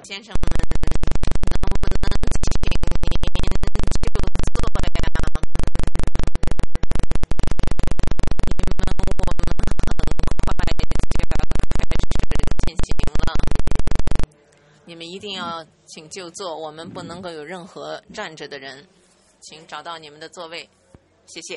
先生们，能不能请您就坐呀？你们一定要请就坐，我们不能够有任何站着的人，请找到你们的座位，谢谢。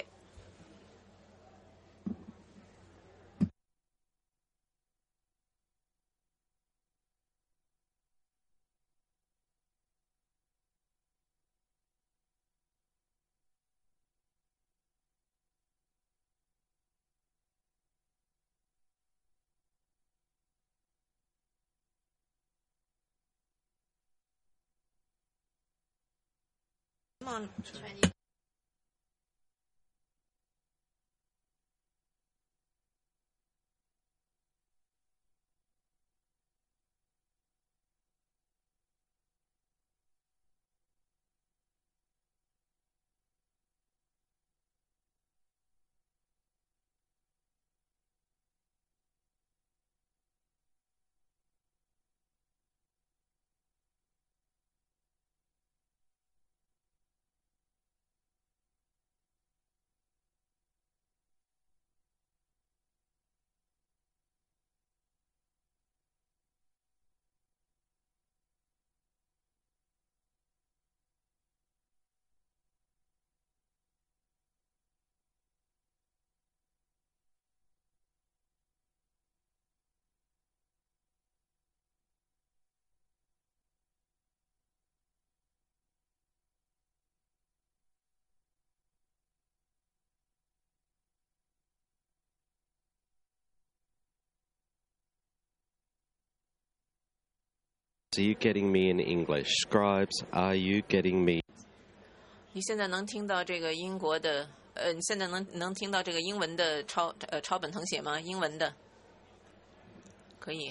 Are you getting me in English? Scribes, are you getting me? 你现在能听到这个英国的你现在能听到这个英文的抄本誊写吗？英文的可以。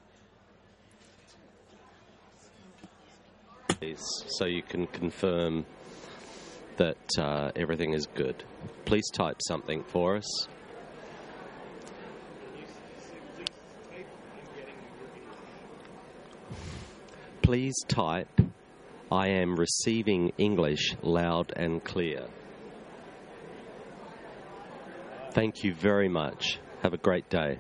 So you can confirm that everything is good. Please type something for us. Please type, I am receiving English loud and clear. Thank you very much. Have a great day.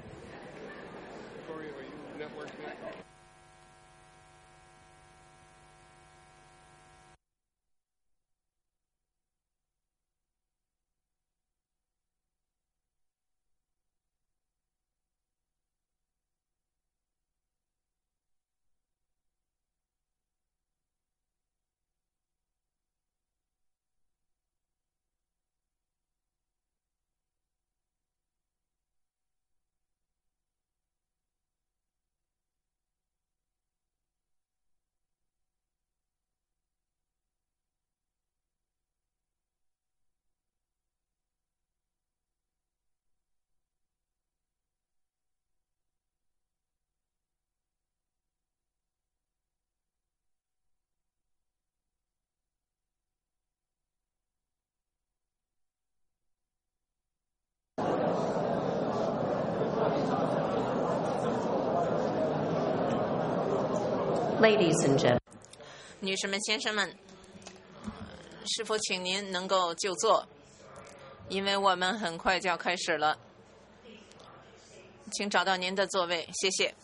Ladies and gentlemen， 女士们、先生们，是否请您能够就坐？因为我们很快就要开始了，请找到您的座位，谢谢。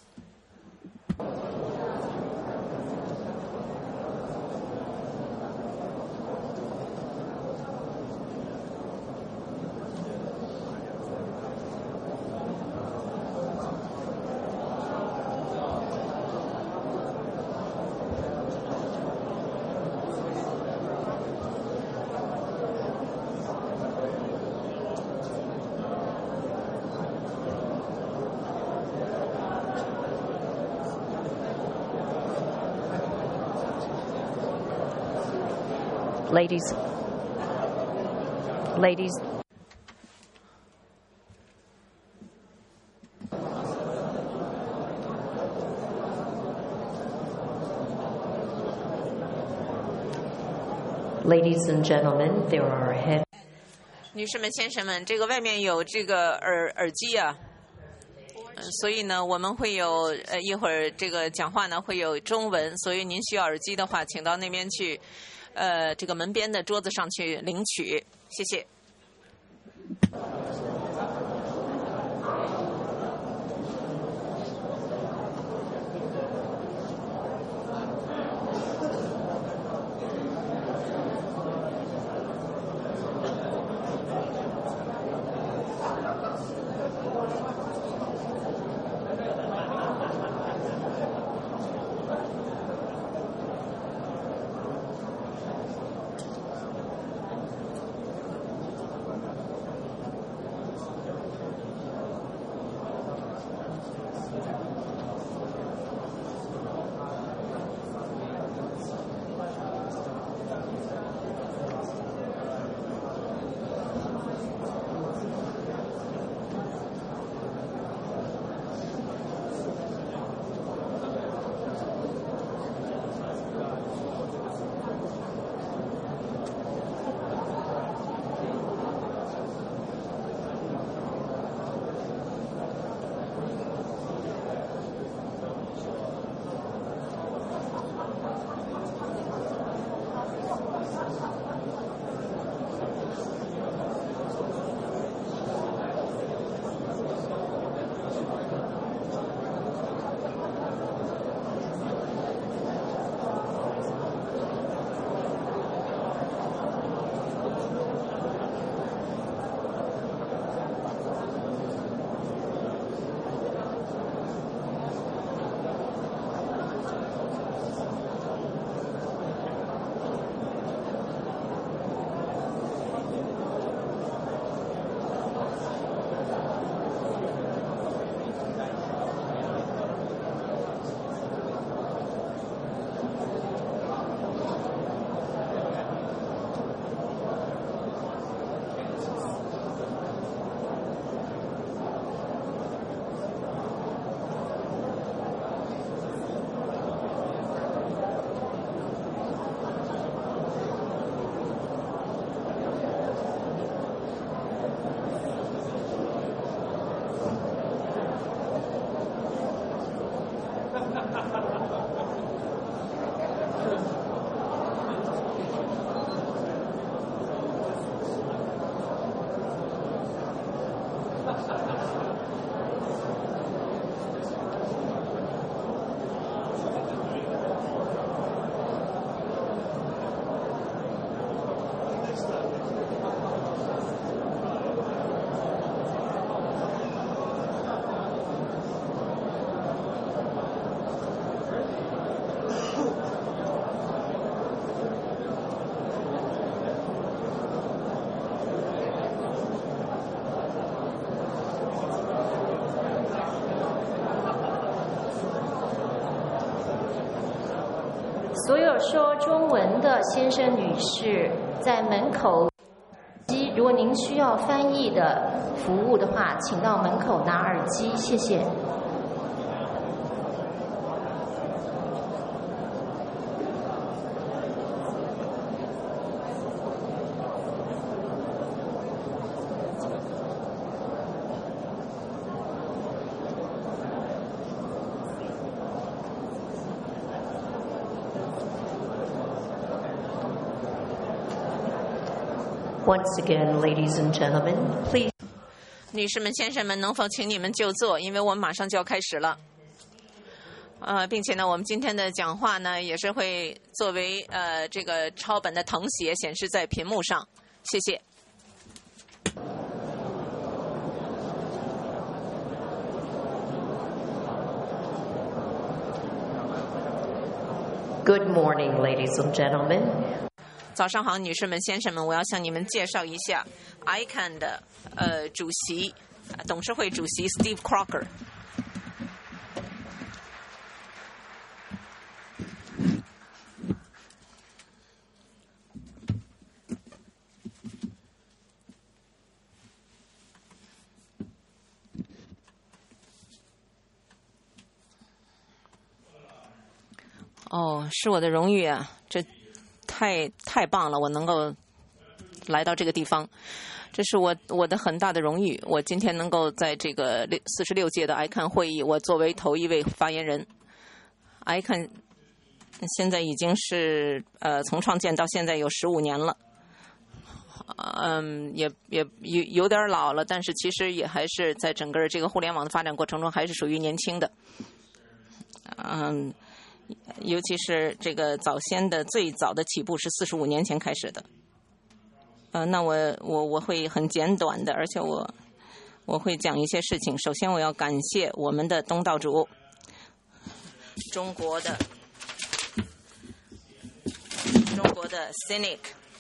Ladies. Ladies and gentlemen, there are head. 女士们、先生们，这个外面有这个耳机啊， 所以呢，我们会有一会儿这个讲话呢会有中文，所以您需要耳机的话，请到那边去，这个门边的桌子上去领取，谢谢。 所有说中文的先生女士，在门口，如果您需要翻译的服务的话，请到门口拿耳机，谢谢。Once again, ladies and gentlemen, please. 女士们、先生们，能否请你们就坐？因为我们马上就要开始了。并且呢，我们今天的讲话呢，也是会作为这个抄本的誊写显示在屏幕上。谢谢。 Good morning, ladies and gentlemen. 早上好，女士们、先生们，我要向你们介绍一下 ICANN 的主席、董事会主席 Steve Crocker。哦，是我的荣誉啊！这太棒了，我能够来到这个地方。 这是我的很大的荣誉。我今天能够在这个46届的 ICANN 会议，我作为头一位发言人。ICANN 现在已经是从创建到现在有15年了，也有点老了，但是其实也还是在整个这个互联网的发展过程中还是属于年轻的。尤其是这个最早的起步是45年前开始的。那我会很简短的，而且我会讲一些事情。首先，我要感谢我们的东道主，中国的 Cynic，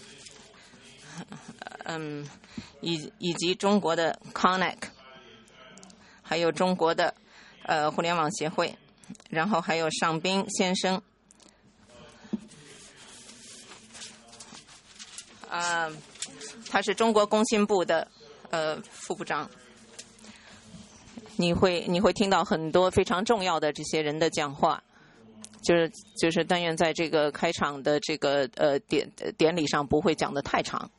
以及中国的 Connect， 还有中国的互联网协会，然后还有尚斌先生。他是中国工信部的副部长。你会听到很多非常重要的这些人的讲话，就是但愿在这个开场的这个典礼上不会讲得太长。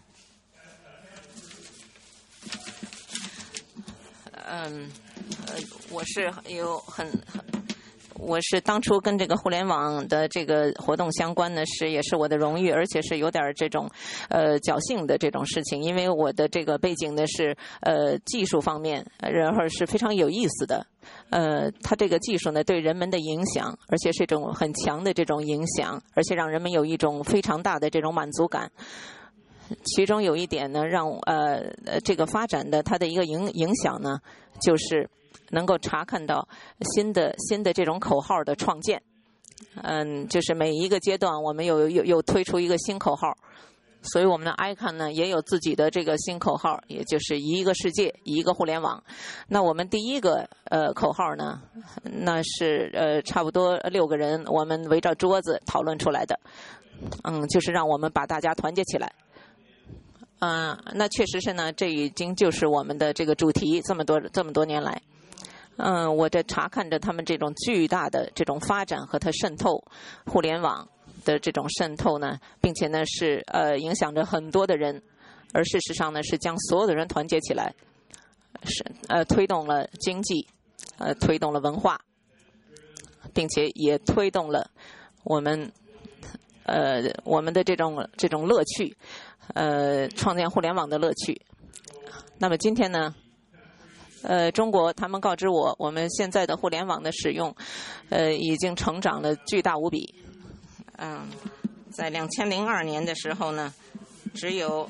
我是当初跟这个互联网的这个活动相关的也是我的荣誉，而且是有点这种侥幸的这种事情，因为我的这个背景呢是技术方面，然后是非常有意思的。它这个技术呢对人们的影响，而且是一种很强的这种影响，而且让人们有一种非常大的这种满足感。其中有一点呢，让这个发展的它的一个影响呢，就是能够查看到新的这种口号的创建。就是每一个阶段我们有推出一个新口号，所以我们的 ICANN 呢也有自己的这个新口号，也就是一个世界一个互联网。那我们第一个口号呢，那是差不多6个人我们围着桌子讨论出来的，就是让我们把大家团结起来。那确实是呢，这已经就是我们的这个主题，这么多年来。我在查看着他们这种巨大的这种发展和它渗透互联网的这种渗透呢，并且呢是影响着很多的人，而事实上呢是将所有的人团结起来，是推动了经济，推动了文化，并且也推动了我们的这种乐趣，创建互联网的乐趣。那么今天呢，中国他们告知我们现在的互联网的使用，已经成长了巨大无比。在2002年的时候呢，只有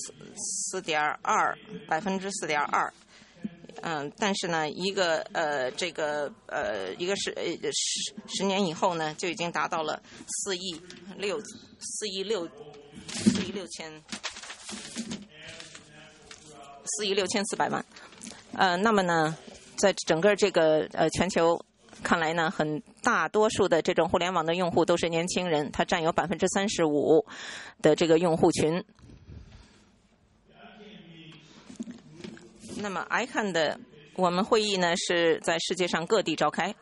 4.2%，但是呢，一个10年以后呢，就已经达到了4亿6400万。那么呢，在整个这个全球看来呢，很大多数的这种互联网的用户都是年轻人，它占有35%的这个用户群。那么 ICANN 的我们会议呢是在世界上各地召开，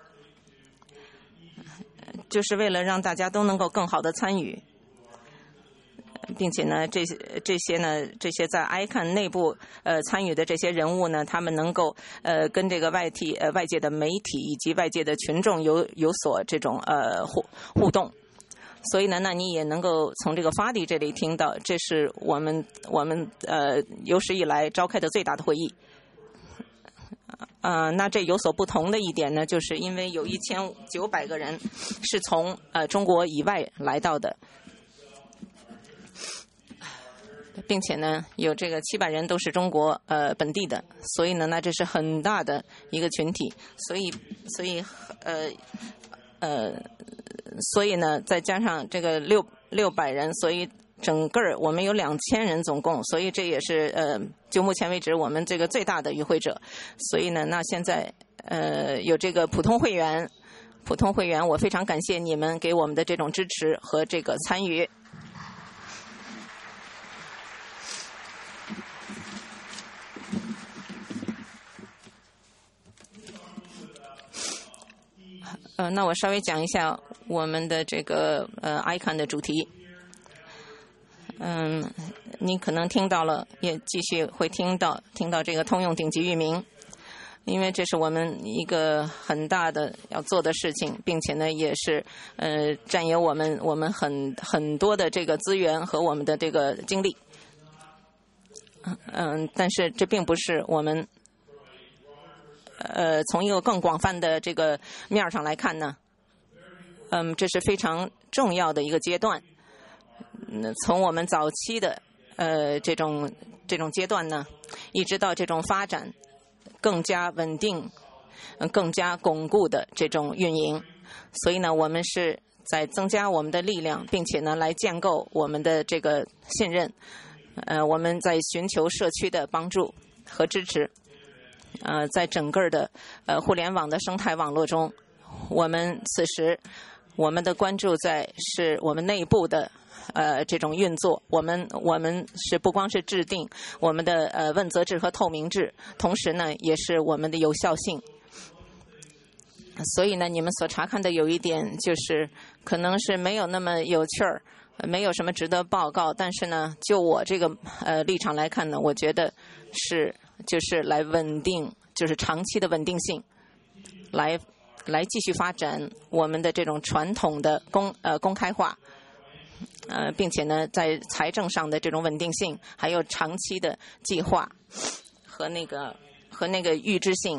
就是为了让大家都能够更好的参与，并且呢，这些在 ICANN 内部参与的这些人物呢，他们能够跟这个外界的媒体以及外界的群众有所这种互动。所以呢，那你也能够从这个发地这里听到，这是我们有史以来召开的最大的会议。那这有所不同的一点呢，就是因为有1900个人是从中国以外来到的，并且呢，有这个700人都是中国本地的，所以呢，那这是很大的一个群体，所以呢，再加上这个600人，所以整个我们有2000人总共，所以这也是就目前为止我们这个最大的与会者。所以呢，那现在有这个普通会员，我非常感谢你们给我们的这种支持和这个参与。那我稍微讲一下我们的这个ICANN 的主题。 您可能听到了，也继续会听到这个通用顶级域名，因为这是我们一个很大的要做的事情，并且呢，也是占有我们很多的这个资源和我们的这个精力。但是这并不是我们从一个更广泛的这个面上来看呢，这是非常重要的一个阶段。从我们早期的这种阶段呢，一直到这种发展更加稳定、更加巩固的这种运营，所以呢，我们是在增加我们的力量，并且呢，来建构我们的这个信任。我们在寻求社区的帮助和支持。在整个的互联网的生态网络中，我们此时我们的关注是我们内部的这种运作。我们是不光是制定我们的问责制和透明制，同时呢，也是我们的有效性。所以呢，你们所查看的有一点就是可能是没有那么有趣儿，没有什么值得报告，但是呢，就我这个立场来看呢，我觉得就是来稳定，就是长期的稳定性，来继续发展我们的这种传统的公开化，并且呢，在财政上的这种稳定性，还有长期的计划和那个预知性。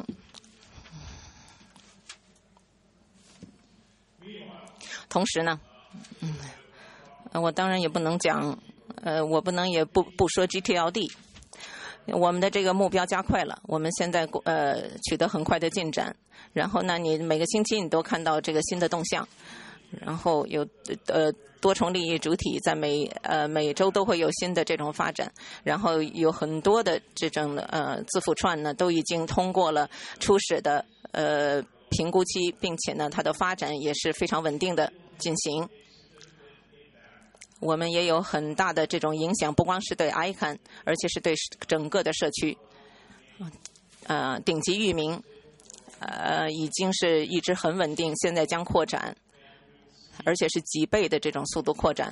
同时呢，我当然也不能讲，我不能也不说 GTLD。我们的这个目标加快了，我们现在取得很快的进展。然后呢，你每个星期你都看到这个新的动向，然后有多重利益主体在每周都会有新的这种发展，然后有很多的这种字符串呢都已经通过了初始的评估期，并且呢它的发展也是非常稳定的进行。我们也有很大的这种影响，不光是对 ICANN， 而且是对整个的社区。顶级域名已经是一直很稳定，现在将扩展，而且是几倍的这种速度扩展。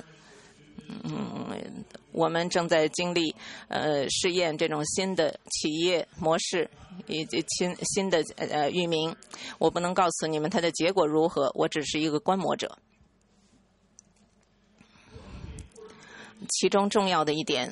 我们正在经历试验这种新的企业模式以及新的域名。我不能告诉你们它的结果如何，我只是一个观摩者。其中重要的一点，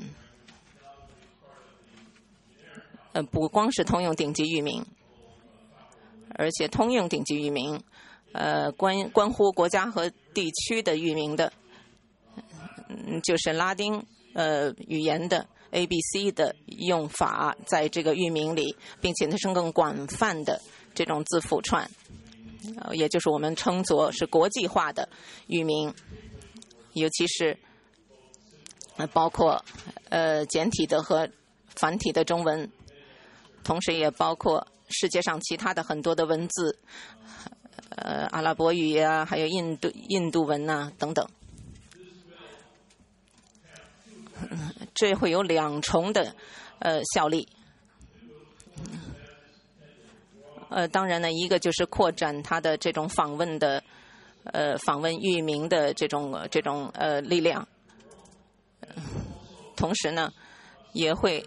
不光是通用顶级域名，而且通用顶级域名，关乎国家和地区的域名的，就是拉丁语言的 ABC 的用法在这个域名里，并且它是更广泛的这种字符串，也就是我们称作是国际化的域名，尤其是包括简体的和繁体的中文，同时也包括世界上其他的很多的文字，阿拉伯语啊，还有印度文啊等等。这会有两重的效力。当然呢，一个就是扩展它的这种访问域名的这种力量。同时呢，也会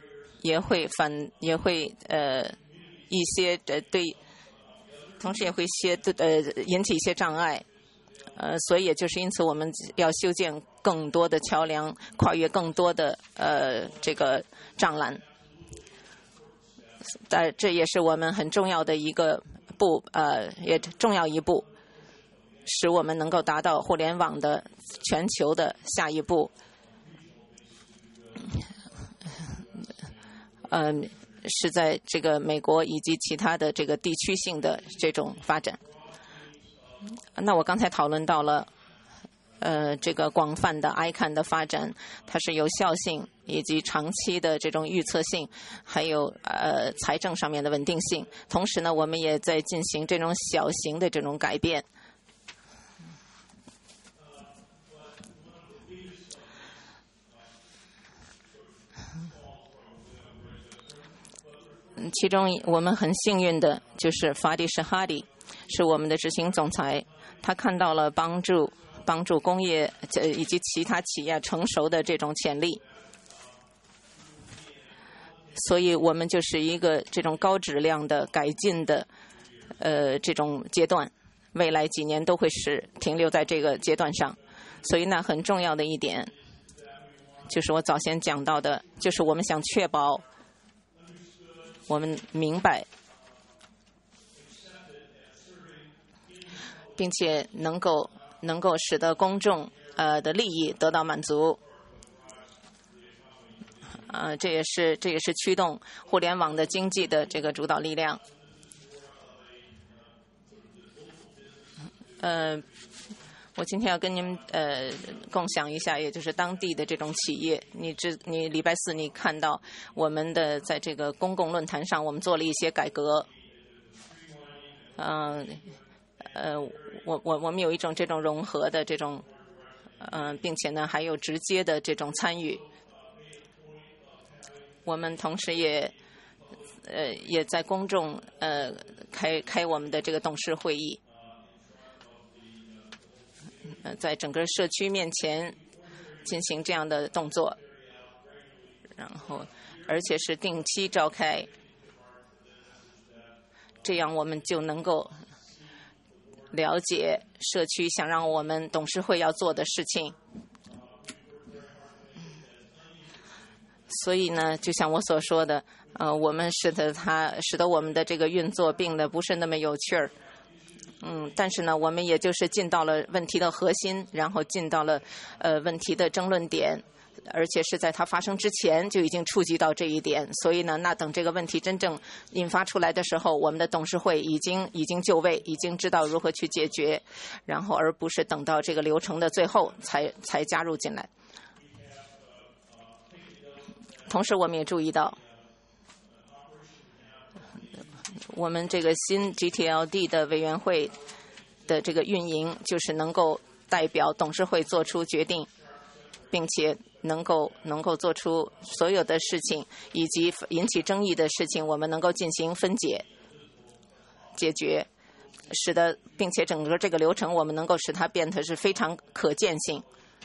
一些对，同时也会引起一些障碍。所以也就是因此我们要修建更多的桥梁，跨越更多的这个障栏。这也是我们很重要的一个也重要一步，使我们能够达到互联网的全球的下一步。是在这个美国以及其他的这个地区性的这种发展。那我刚才讨论到了这个广泛的 ICANN 的发展，它是有效性以及长期的这种预测性，还有财政上面的稳定性。同时呢，我们也在进行这种小型的这种改变。其中我们很幸运的就是法迪什哈迪是我们的执行总裁，他看到了帮助帮助工业以及其他企业成熟的这种潜力。所以我们就是一个这种高质量的改进的这种阶段，未来几年都会停留在这个阶段上。所以呢，很重要的一点就是我早先讲到的，就是我们想确保我们明白并且能够使得公众的利益得到满足。这也是驱动互联网的经济的这个主导力量。我今天要跟您共享一下，也就是当地的这种企业。你礼拜四你看到我们的在这个公共论坛上，我们做了一些改革。我们有一种这种融合的这种并且呢还有直接的这种参与。我们同时也在公众开我们的这个董事会议，在整个社区面前进行这样的动作，然后而且是定期召开，这样我们就能够了解社区想让我们董事会要做的事情。所以呢，就像我所说的，我们使得我们的这个运作变得不是那么有趣儿。但是呢，我们也就是进到了问题的核心，然后进到了问题的争论点，而且是在它发生之前就已经触及到这一点。所以呢，那等这个问题真正引发出来的时候，我们的董事会已经就位，已经知道如何去解决，然后而不是等到这个流程的最后才加入进来。同时我们也注意到，我们这个新 GTLD 的委员会的这个运营，就是能够代表董事会做出决定，并且能够做出所有的事情，以及引起争议的事情，我们能够进行分解、解决，并且整个这个流程我们能够使它变得是非常可见性。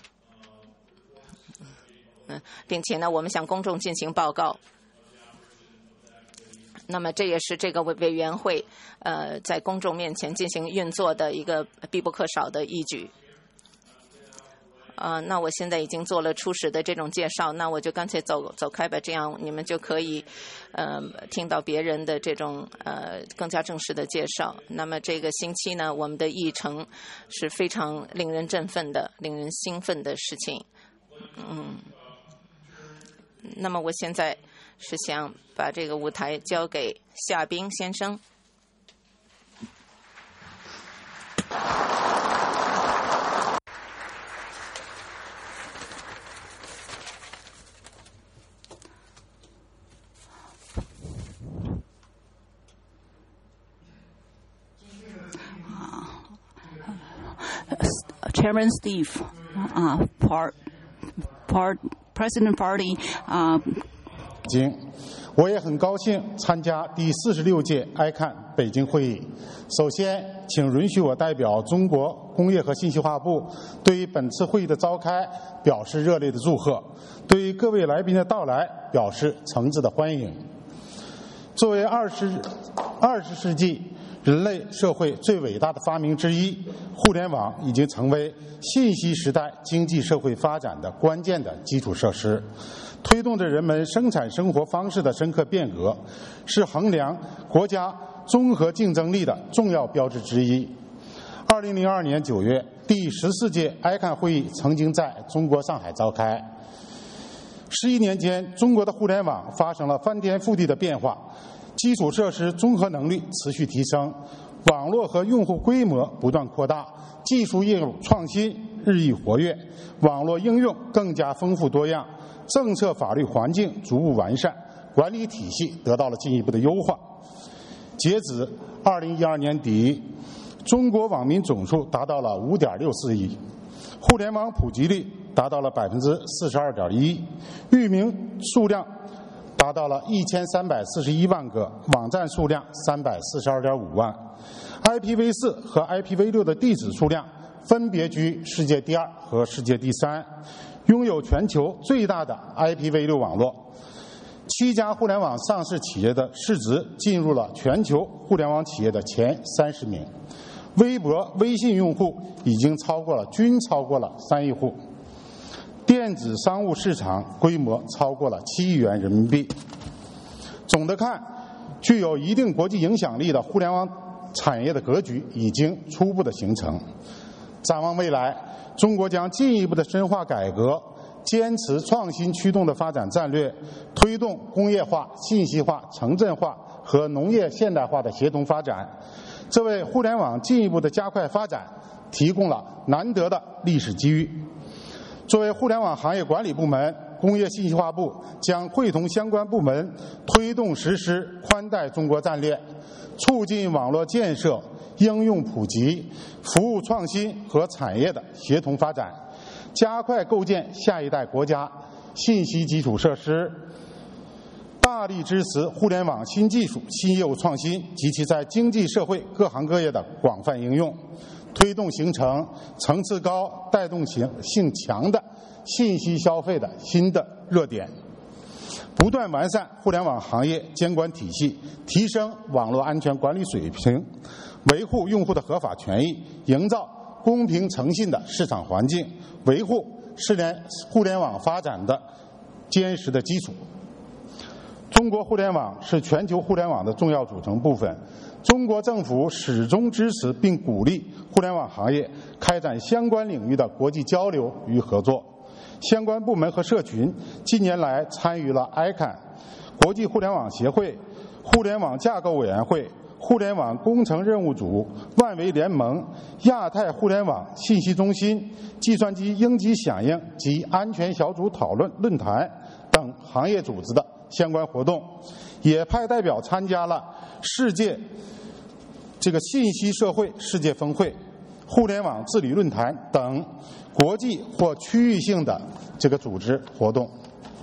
并且呢，我们向公众进行报告。那么这也是这个委员会在公众面前进行运作的一个必不可少的依据。那我现在已经做了初始的这种介绍，那我就干脆走开吧，这样你们就可以听到别人的这种更加正式的介绍。那么这个星期呢，我们的议程是非常令人振奋的、令人兴奋的事情。那么我现在是想把这个舞台交给夏冰先生。 Chairman Steve, President Party, 我也很高兴参加第46届 ICANN 北京会议。首先，请允许我代表中国工业和信息化部对于本次会议的召开表示热烈的祝贺，对于各位来宾的到来表示诚挚的欢迎。作为20世纪人类社会最伟大的发明之一，互联网已经成为信息时代经济社会发展的关键的基础设施，推动着人们生产生活方式的深刻变革，是衡量国家综合竞争力的重要标志之一。2002年9月，第14届 ICANN 会议曾经在中国上海召开。11年间，中国的互联网发生了翻天覆地的变化，基础设施综合能力持续提升，网络和用户规模不断扩大，技术业务创新日益活跃，网络应用更加丰富多样，政策法律环境逐步完善，管理体系得到了进一步的优化。截止2012年底，中国网民总数达到了5.64亿，互联网普及率达到了42.1%，域名数量达到了1341万个，网站数量342.5万，IPv4 和 IPv6 的地址数量分别居世界第2和世界第3，拥有全球最大的 IPv6 网络。7家互联网上市企业的市值进入了全球互联网企业的前30名。微博、微信用户均超过了3亿户。电子商务市场规模超过了7亿元人民币。总的看，具有一定国际影响力的互联网产业的格局已经初步的形成。展望未来，中国将进一步的深化改革，坚持创新驱动的发展战略，推动工业化、信息化、城镇化和农业现代化的协同发展，这为互联网进一步的加快发展提供了难得的历史机遇。作为互联网行业管理部门，工业信息化部将会同相关部门推动实施宽带中国战略，促进网络建设、应用普及、服务创新和产业的协同发展，加快构建下一代国家信息基础设施，大力支持互联网新技术、新业务创新及其在经济社会各行各业的广泛应用，推动形成层次高、带动性强的信息消费的新的热点，不断完善互联网行业监管体系，提升网络安全管理水平，维护用户的合法权益，营造公平诚信的市场环境，维护互联网发展的坚实的基础。中国互联网是全球互联网的重要组成部分。中国政府始终支持并鼓励互联网行业开展相关领域的国际交流与合作。相关部门和社群近年来参与了 ICANN、国际互联网协会、互联网架构委员会、互联网工程任务组、万维联盟、亚太互联网信息中心、计算机应急响应及安全小组讨论论坛等行业组织的相关活动，也派代表参加了世界信息社会世界峰会、互联网治理论坛等国际或区域性的组织活动，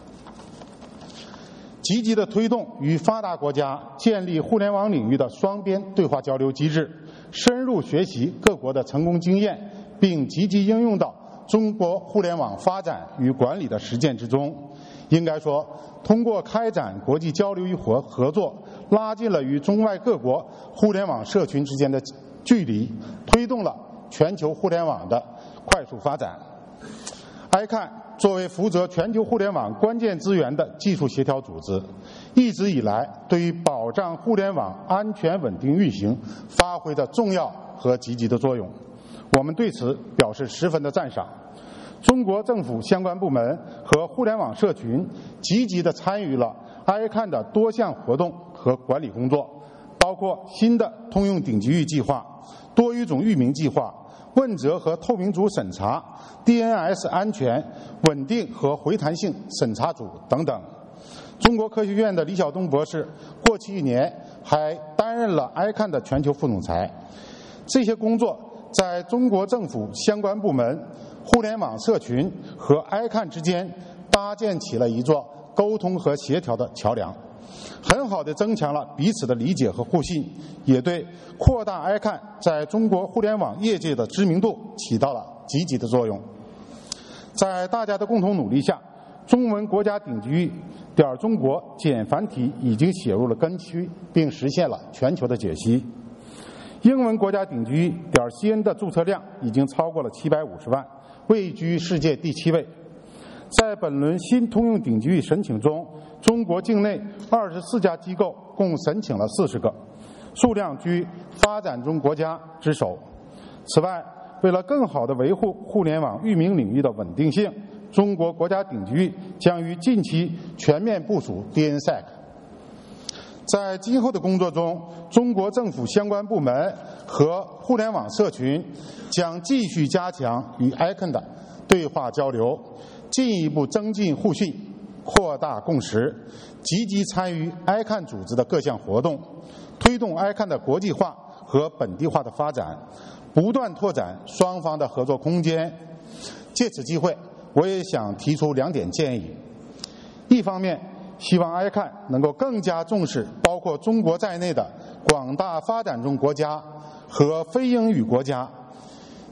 积极地推动与发达国家建立互联网领域的双边对话交流机制，深入学习各国的成功经验，并积极应用到中国互联网发展与管理的实践之中。应该说，通过开展国际交流与合作，拉近了与中外各国互联网社群之间的距离，推动了全球互联网的快速发展。ICANN 作为负责全球互联网关键资源的技术协调组织，一直以来对于保障互联网安全稳定运行发挥着重要和积极的作用，我们对此表示十分的赞赏。中国政府相关部门和互联网社群积极地参与了 ICANN 的多项活动和管理工作，包括新的通用顶级域计划、多语种域名计划、问责和透明组审查、DNS 安全、稳定和回弹性审查组等等。中国科学院的李晓东博士过去1年还担任了 ICANN 的全球副总裁。这些工作在中国政府相关部门、互联网社群和 ICANN 之间搭建起了一座沟通和协调的桥梁，很好地增强了彼此的理解和互信，也对扩大 ICANN 在中国互联网业界的知名度起到了积极的作用。在大家的共同努力下，中文国家顶级域中国简繁体已经写入了根区，并实现了全球的解析。英文国家顶级域.cn 的注册量已经超过了750万，位居世界第7位。在本轮新通用顶级域申请中，中国境内24家机构共申请了40个，数量居发展中国家之首。此外，为了更好地维护互联网域名领域的稳定性，中国国家顶级域将于近期全面部署 DNSSEC。在今后的工作中，中国政府相关部门和互联网社群将继续加强与 ICANN 的对话交流，进一步增进互信，扩大共识，积极参与 ICANN 组织的各项活动，推动 ICANN 的国际化和本地化的发展，不断拓展双方的合作空间。借此机会，我也想提出2点建议。一方面，希望 ICANN 能够更加重视包括中国在内的广大发展中国家和非英语国家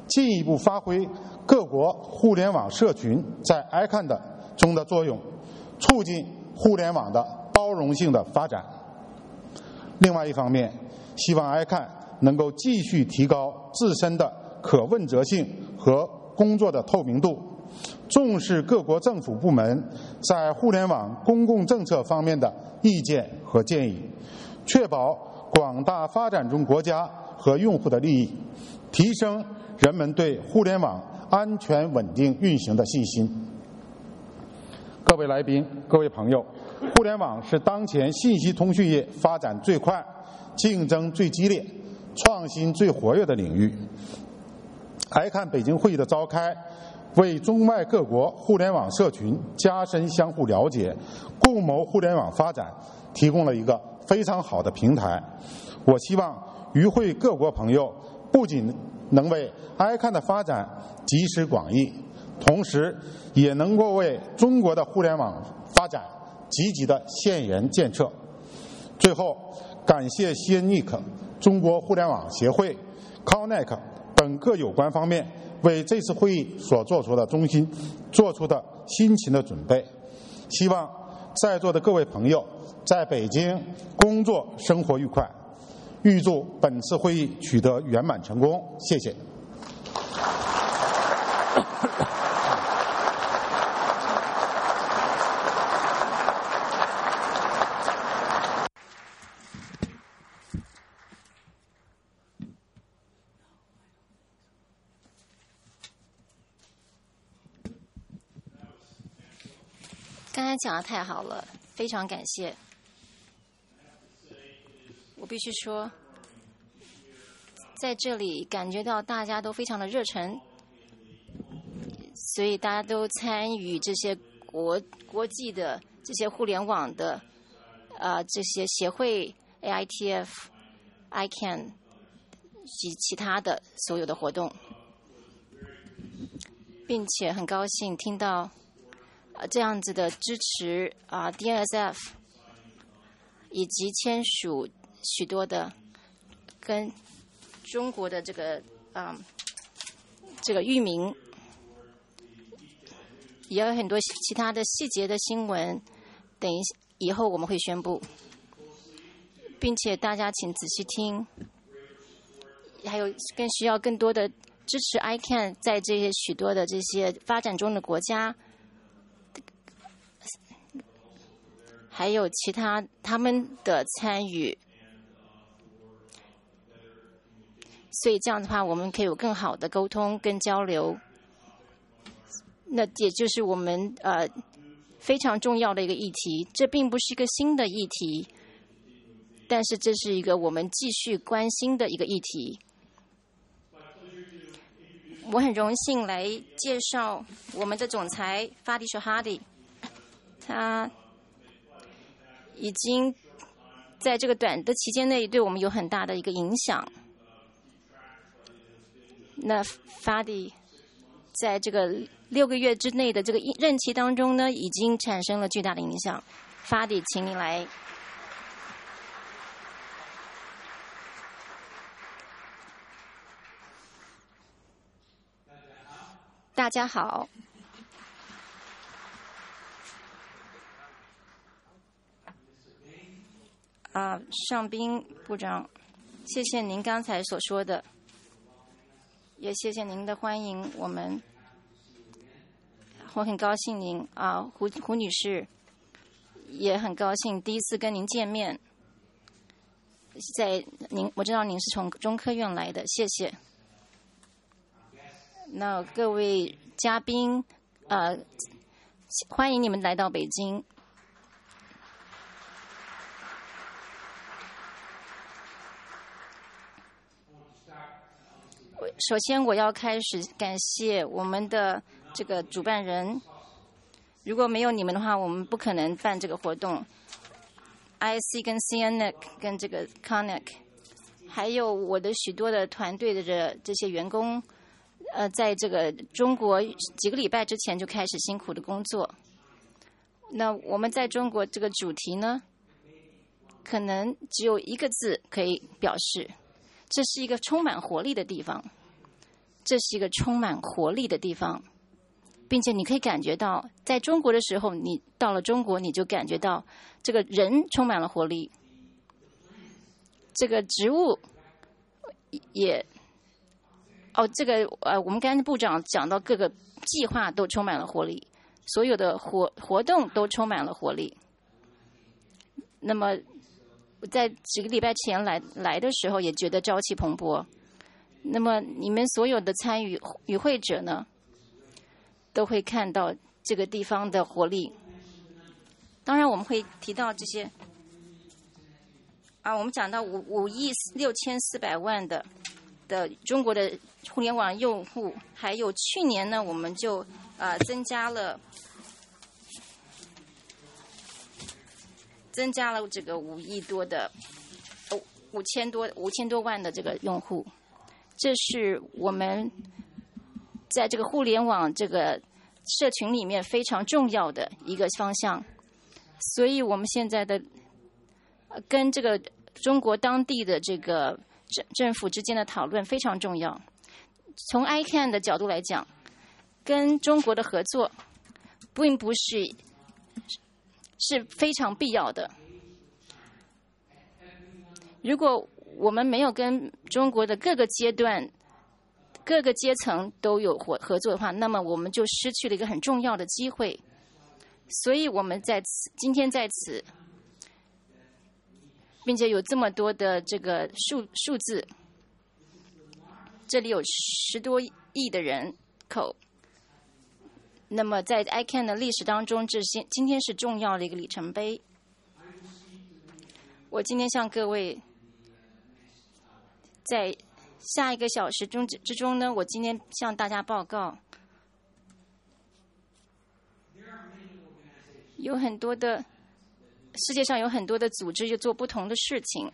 进一步发挥各国互联网社群在 ICANN 中的作用，促进互联网的包容性的发展。另外一方面，希望 ICANN 能够继续提高自身的可问责性和工作的透明度，重视各国政府部门在互联网公共政策方面的意见和建议，确保广大发展中国家和用户的利益，提升人们对互联网安全稳定运行的信心。各位来宾，各位朋友，互联网是当前信息通讯业发展最快、竞争最激烈、创新最活跃的领域。ICANN北京会议的召开，为中外各国互联网社群加深相互了解、共谋互联网发展提供了一个非常好的平台。我希望与会各国朋友不仅能为 ICANN 的发展集思广益，同时也能够为中国的互联网发展积极的献言献策。最后，感谢CNNIC、中国互联网协会、CONNEC 等各有关方面为这次会议所做出的辛勤的准备。希望在座的各位朋友在北京工作生活愉快，预祝本次会议取得圆满成功。谢谢。 刚才讲得太好了，非常感谢。我必须说，在这里感觉到大家都非常的热忱，所以大家都参与这些国际的这些互联网的这些协会 AITF、ICANN 及其他的所有的活动，并且很高兴听到这样子的支持DNSF 以及签署许多的跟中国的这个域名，也有很多其他的细节的新闻，等以后我们会宣布，并且大家请仔细听，还有更需要更多的支持 ICANN 在这些许多的这些发展中的国家，还有其他们的参与，所以这样的话，我们可以有更好的沟通跟交流。那也就是我们非常重要的一个议题。这并不是一个新的议题，但是这是一个我们继续关心的一个议题。我很荣幸来介绍我们的总裁 Fadi Shahadi， 他已经在这个短的期间内对我们有很大的一个影响。那 Fadi 在这个6个月之内的这个任期当中呢，已经产生了巨大的影响。Fadi， 请你来。大家好。尚彬部长，谢谢您刚才所说的，也谢谢您的欢迎。我很高兴您胡女士，也很高兴第一次跟您见面。我知道您是从中科院来的，谢谢。那各位嘉宾，欢迎你们来到北京。首先，我要开始感谢我们的这个主办人。如果没有你们的话，我们不可能办这个活动。IC 跟 CNNIC 跟这个 CONNEC， 还有我的许多的团队的这些员工，在这个中国几个礼拜之前就开始辛苦的工作。那我们在中国这个主题呢，可能只有一个字可以表示，这是一个充满活力的地方。 这是一个充满活力的地方，并且你可以感觉到，在中国的时候，你到了中国，你就感觉到这个人充满了活力，这个植物也，我们刚才部长讲到各个计划都充满了活力，所有的活动都充满了活力。那么，在几个礼拜前来的时候，也觉得朝气蓬勃。那么，你们所有的参与与会者呢，都会看到这个地方的活力。当然，我们会提到这些。我们讲到5亿6400万的中国的互联网用户，还有去年呢，我们就增加了这个5亿多的5000多万的这个用户，这是我们在这个互联网这个社群里面非常重要的一个方向。所以我们现在的跟这个中国当地的这个政府之间的讨论非常重要。从 ICANN 的角度来讲，跟中国的合作并不是非常必要的。如果我们没有跟中国的各个阶段、各个阶层都有合作的话，那么我们就失去了一个很重要的机会。所以我们今天在此，并且有这么多的这个数字，这里有10多亿的人口。那么在 ICANN 的历史当中，今天是重要的一个里程碑。我今天向各位在下1个小时之中呢，我今天向大家报告，世界上有很多的组织就做不同的事情，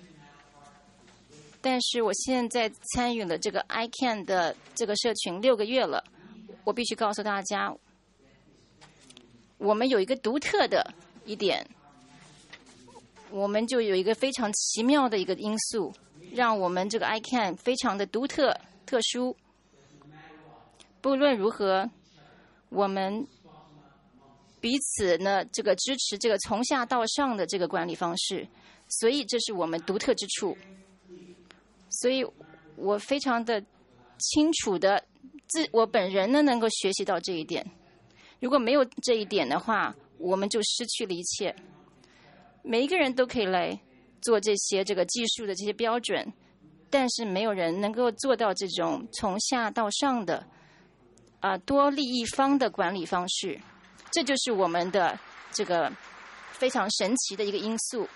但是我现在参与了这个 ICANN 的这个社群6个月了，我必须告诉大家，我们有一个独特的一点，我们就有一个非常奇妙的一个因素，让我们这个 ICANN 非常的独特、特殊。不论如何，我们彼此呢这个支持这个从下到上的这个管理方式，所以这是我们独特之处。所以我非常的清楚的我本人呢能够学习到这一点。如果没有这一点的话，我们就失去了一切。每一个人都可以来做这个技术的这些标准，但是没有人能够做到这种从下到上的多利益方的管理方式。这就是我们的这个非常神奇的一个因素。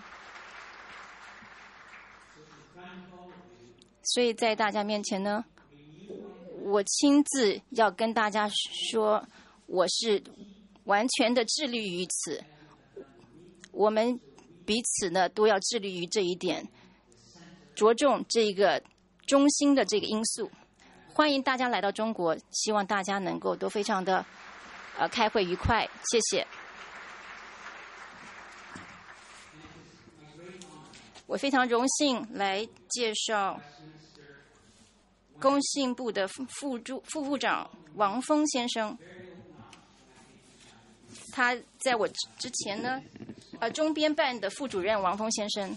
所以在大家面前呢，我亲自要跟大家说，我是完全的致力于此。我们彼此呢都要致力于这一点，着重这个中心的这个因素。欢迎大家来到中国，希望大家能够都非常的开会愉快，谢谢。我非常荣幸来介绍工信部的副部长王峰先生。他在我之前呢，中编办的副主任王峰先生，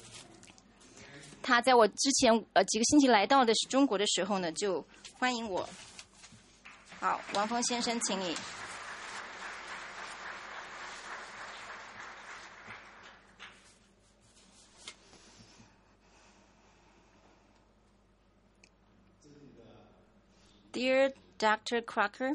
他在我之前几个星期来到的中国的时候呢，就欢迎我。好，王峰先生，请你。Dear Dr. Crocker,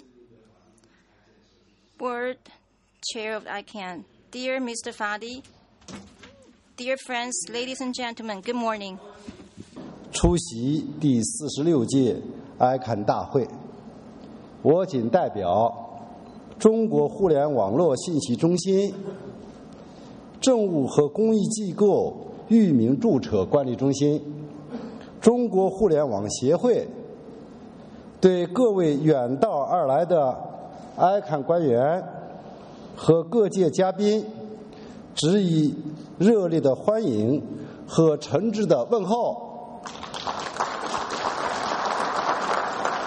Board Chair of ICANN, dear Mr. Fadi, dear friends, ladies and gentlemen, good morning. 出席第46届 ICANN 大会，我谨代表中国互联网络信息中心、政务和公益机构域名注册管理中心、中国互联网协会，对各位远道而来的 ICANN 官员和各界嘉宾致以热烈的欢迎和诚挚的问候。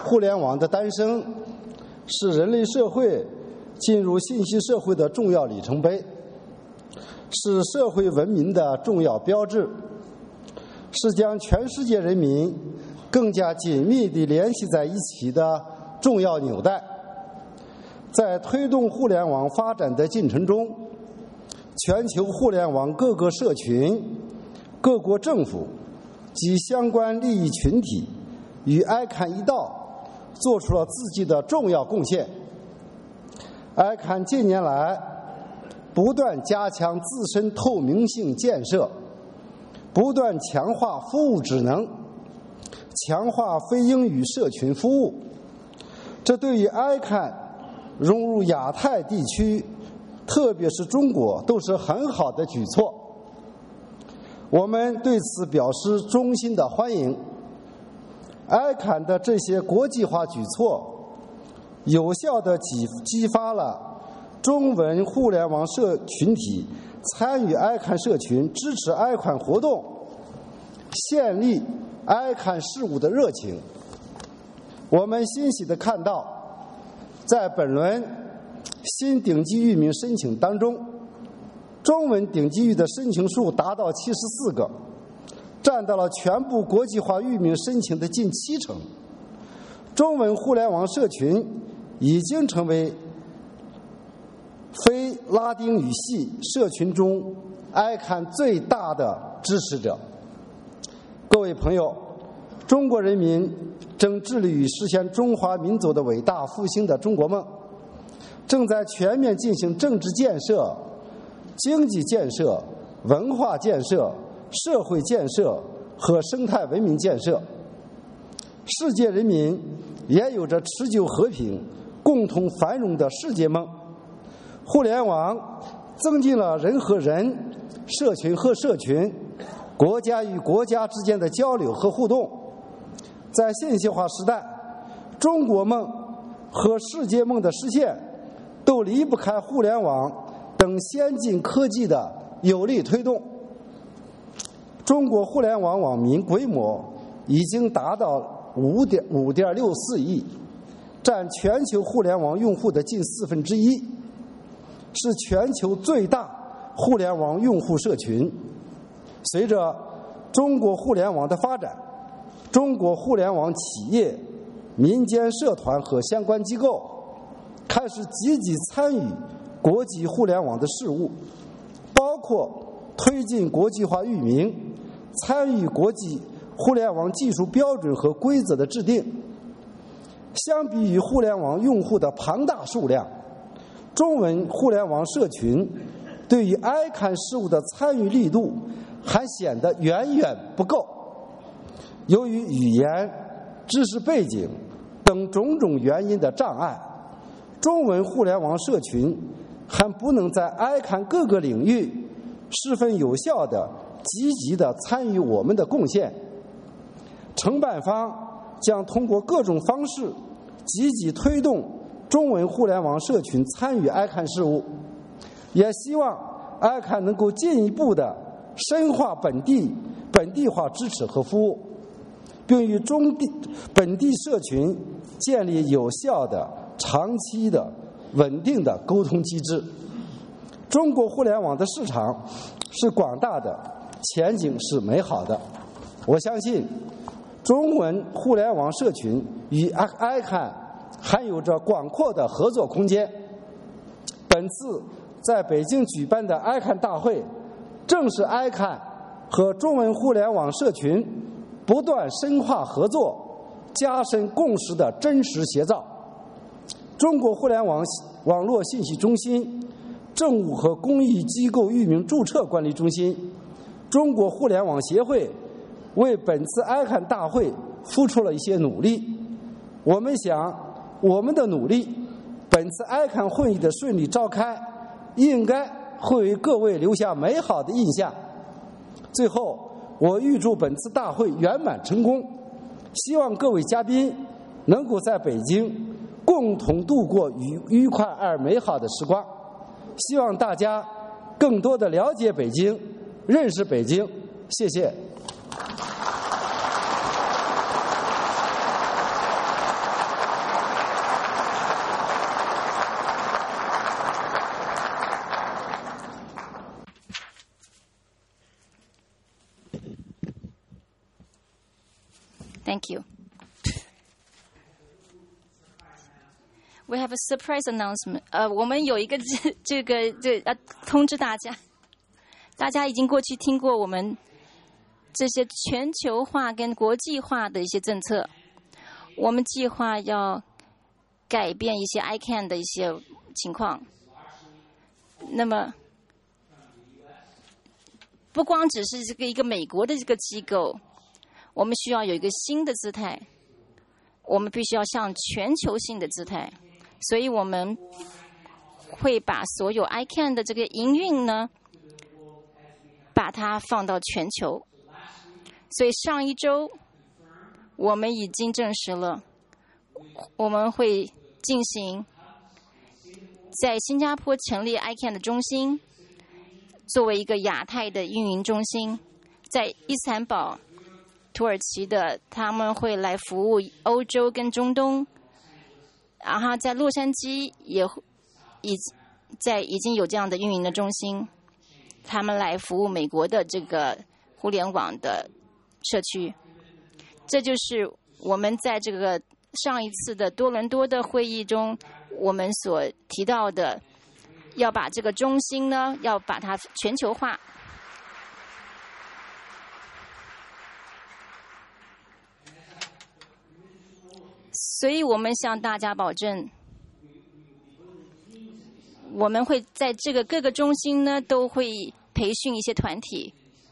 互联网的诞生是人类社会进入信息社会的重要里程碑，是社会文明的重要标志，是将全世界人民更加紧密地联系在一起的重要纽带。在推动互联网发展的进程中，全球互联网各个社群、各国政府及相关利益群体与 ICANN 一道做出了自己的重要贡献。ICANN 近年来不断加强自身透明性建设，不断强化服务职能，强化非英语社群服务，这对于 ICANN 融入亚太地区，特别是中国，都是很好的举措。我们对此表示衷心的欢迎。ICANN 的这些国际化举措，有效地激发了中文互联网社群体参与 ICANN 社群、支持 ICANN 活动、献力 ICANN 事务的热情。我们欣喜地看到，在本轮新顶级域名申请当中，中文顶级域的申请数达到74个，占到了全部国际化域名申请的近70%。中文互联网社群已经成为非拉丁语系社群中 ICANN 最大的支持者。各位朋友，中国人民正致力于实现中华民族的伟大复兴的中国梦，正在全面进行政治建设、经济建设、文化建设、社会建设和生态文明建设。世界人民也有着持久和平、共同繁荣的世界梦。互联网增进了人和人、社群和社群、国家与国家之间的交流和互动。在信息化时代，中国梦和世界梦的实现都离不开互联网等先进科技的有力推动。中国互联网网民规模已经达到5.64亿，占全球互联网用户的近1/4，是全球最大互联网用户社群。随着中国互联网的发展，中国互联网企业、民间社团和相关机构开始积极参与国际互联网的事务，包括推进国际化域名，参与国际互联网技术标准和规则的制定。相比于互联网用户的庞大数量，中文互联网社群对于 ICANN 事务的参与力度还显得远远不够。由于语言、知识背景等种种原因的障碍，中文互联网社群还不能在 ICANN 各个领域十分有效地、积极地参与我们的贡献。承办方将通过各种方式积极推动中文互联网社群参与 ICANN 事务，也希望 ICANN 能够进一步地深化本地化支持和服务，并与本地社群建立有效的、长期的、稳定的沟通机制。中国互联网的市场是广大的，前景是美好的。我相信中文互联网社群与 ICANN 还有着广阔的合作空间。本次在北京举办的 ICANN 大会，正是 ICANN 和中文互联网社群不断深化合作、加深共识的真实写照。中国互联网网络信息中心、政务和公益机构域名注册管理中心、中国互联网协会为本次 ICANN 大会付出了一些努力。我们想，我们的努力，本次 ICANN 会议的顺利召开，应该会为各位留下美好的印象。最后，我预祝本次大会圆满成功，希望各位嘉宾能够在北京共同度过愉快而美好的时光。希望大家更多的了解北京，认识北京。谢谢。 Thank you. We have a surprise announcement. 我们有一个通知大家，大家已经过去听过我们这些全球化跟国际化的一些政策。我们计划要改变一些 ICANN 的一些情况。那么，不光只是一个美国的这个机构，我们需要有一个新的姿态，我们必须要向全球性的姿态。所以我们会把所有 ICANN 的这个营运呢，把它放到全球。所以上一周我们已经证实了，我们会进行在新加坡成立 ICANN 的中心，作为一个亚太的运营中心。在伊斯坦堡、土耳其的他们会来服务欧洲跟中东，然后在洛杉矶已经有这样的运营的中心，他们来服务美国的这个互联网的社区。这就是我们在这个上一次的多伦多的会议中我们所提到的，要把这个中心呢，要把它全球化。所以我们向大家保证，我们会在这个各个中心呢，都会培训一些团体，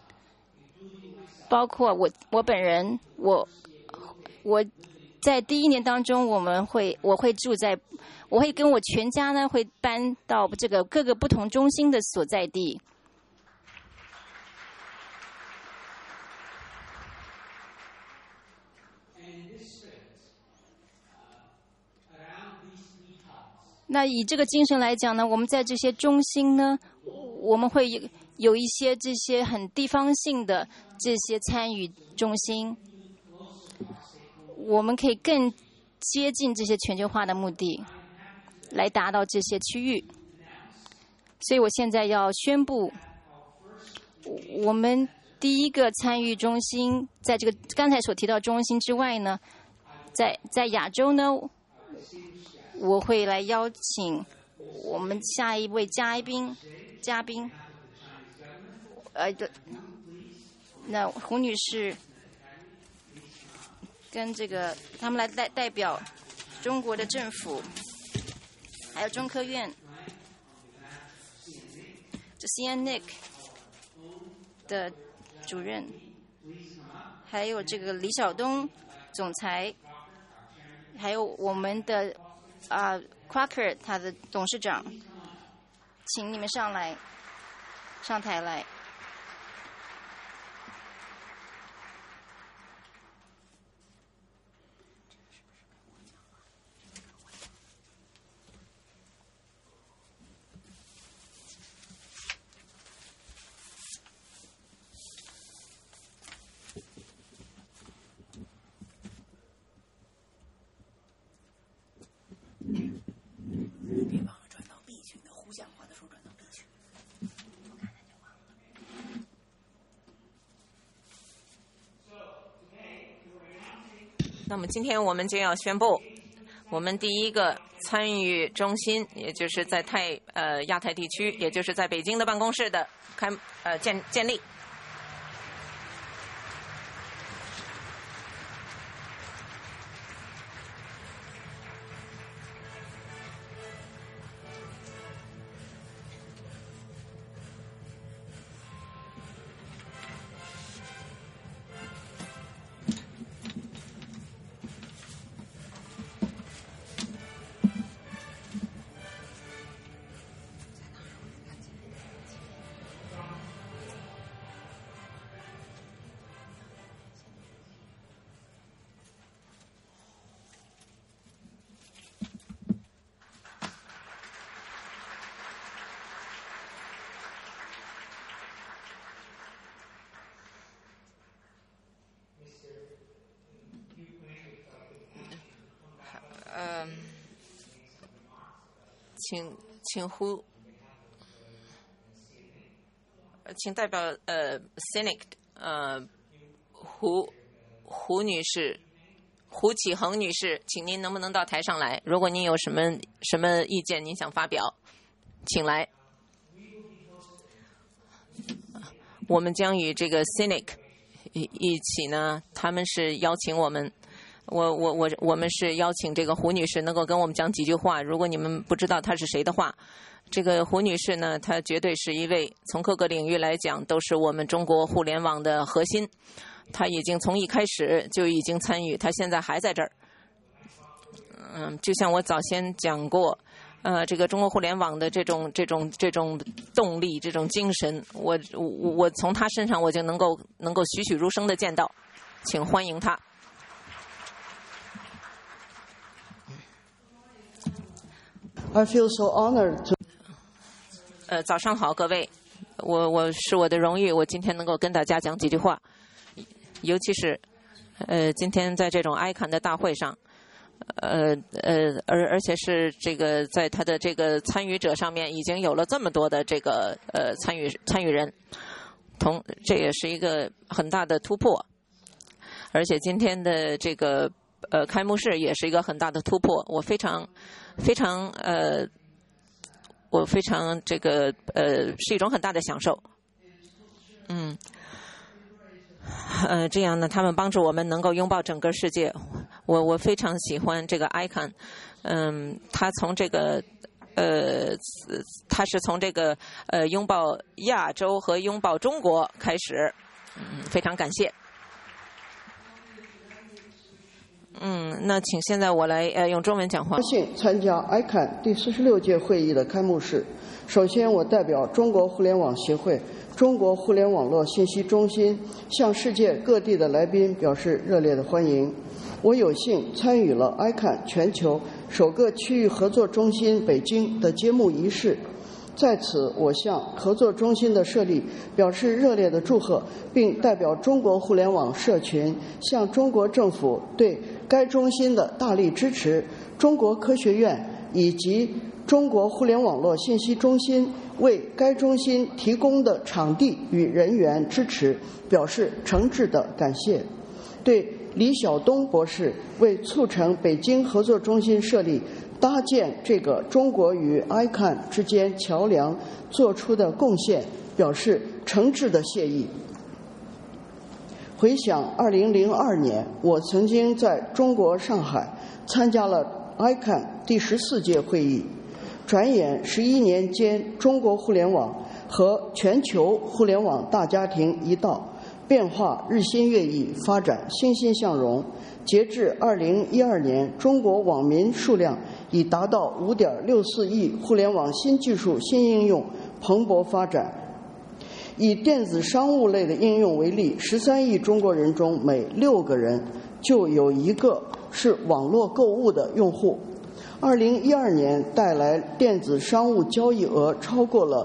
包括我本人，我在第一年当中，我会跟我全家呢会搬到这个各个不同中心的所在地。那以这个精神来讲呢，我们在这些中心呢，我们会有一些这些很地方性的这些参与中心，我们可以更接近这些全球化的目的，来达到这些区域。所以我现在要宣布，我们第一个参与中心，在这个刚才所提到中心之外呢，在亚洲呢，我会来邀请我们下一位嘉宾，那胡女士跟这个他们来代表中国的政府，还有中科院，这 CNNIC 的主任，还有这个李晓东总裁，还有我们的Quaker 他的董事长，请你们上台来。 那么今天我们就要宣布，我们第一个参与中心，也就是在亚太地区，也就是在北京的办公室的建立。请代表CNNIC胡女士胡启恒女士，请您能不能到台上来？如果您有什么意见，您想发表，请来。我们将与这个 CINIC 一起呢，他们是邀请我们，我们是邀请这个胡女士能够跟我们讲几句话。如果你们不知道她是谁的话，这个胡女士呢，她绝对是一位从各个领域来讲都是我们中国互联网的核心。她已经从一开始就已经参与，她现在还在这儿。就像我早先讲过，这个中国互联网的这种动力、这种精神，我从她身上我就能够栩栩如生的见到，请欢迎她。 I feel so honored to. 早上好，各位，是我的荣誉，我今天能够跟大家讲几句话，尤其是今天在这种 ICANN 的大会上，而且是这个在他的这个参与者上面已经有了这么多的这个参与人，这也是一个很大的突破，而且今天的这个开幕式也是一个很大的突破，我非常这个是一种很大的享受，这样呢，他们帮助我们能够拥抱整个世界。我非常喜欢这个 ICANN，他从这个他是从这个拥抱亚洲和拥抱中国开始，非常感谢。那请现在我来用中文讲话。 高兴参加 ICANN 第46届会议的开幕式。首先，我代表中国互联网协会、中国互联网络信息中心向世界各地的来宾表示热烈的欢迎。我有幸参与了 ICANN 全球首个区域合作中心北京的揭幕仪式。在此，我向合作中心的设立表示热烈的祝贺，并代表中国互联网社群向中国政府对该中心的大力支持、中国科学院以及中国互联网络信息中心为该中心提供的场地与人员支持表示诚挚的感谢。对李晓东博士为促成北京合作中心设立、搭建这个中国与 ICANN 之间桥梁做出的贡献表示诚挚的谢意。回想2002年，我曾经在中国上海参加了 ICANN 第14届会议。转眼11年间，中国互联网和全球互联网大家庭一道，变化日新月异，发展欣欣向荣。截至2012年，中国网民数量已达到5.64亿，互联网新技术新应用蓬勃发展。以电子商务类的应用为例，13亿中国人中每6个人就有1个是网络购物的用户。2012年带来电子商务交易额超过了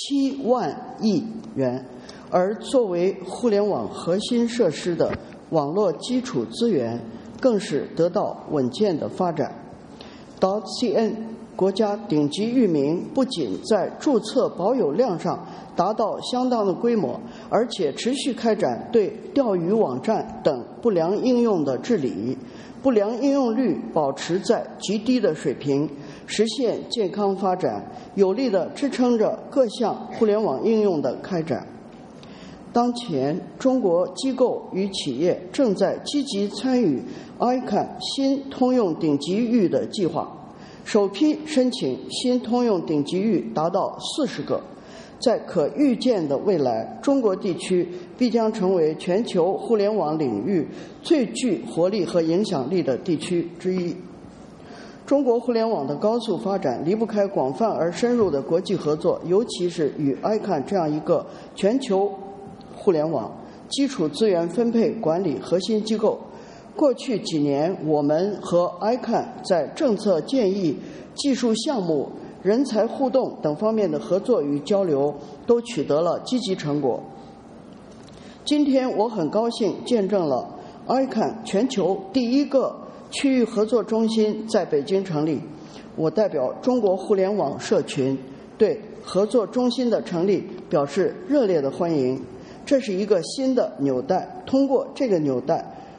7万亿元，而作为互联网核心设施的网络基础资源更是得到稳健的发展。.cn 国家顶级域名不仅在注册保有量上达到相当的规模，而且持续开展对钓鱼网站等不良应用的治理，不良应用率保持在极低的水平，实现健康发展，有力地支撑着各项互联网应用的开展。当前，中国机构与企业正在积极参与 ICANN 新通用顶级域的计划，首批申请新通用顶级域达到40个。在可预见的未来，中国地区必将成为全球互联网领域最具活力和影响力的地区之一。中国互联网的高速发展离不开广泛而深入的国际合作，尤其是与 ICANN 这样一个全球互联网基础资源分配管理核心机构。过去几年，我们和 ICANN 在政策建议、技术项目、人才互动等方面的合作与交流都取得了积极成果。今天我很高兴见证了 ICANN 全球第1个区域合作中心在北京成立。我代表中国互联网社群对合作中心的成立表示热烈的欢迎。这是一个新的纽带，通过这个纽带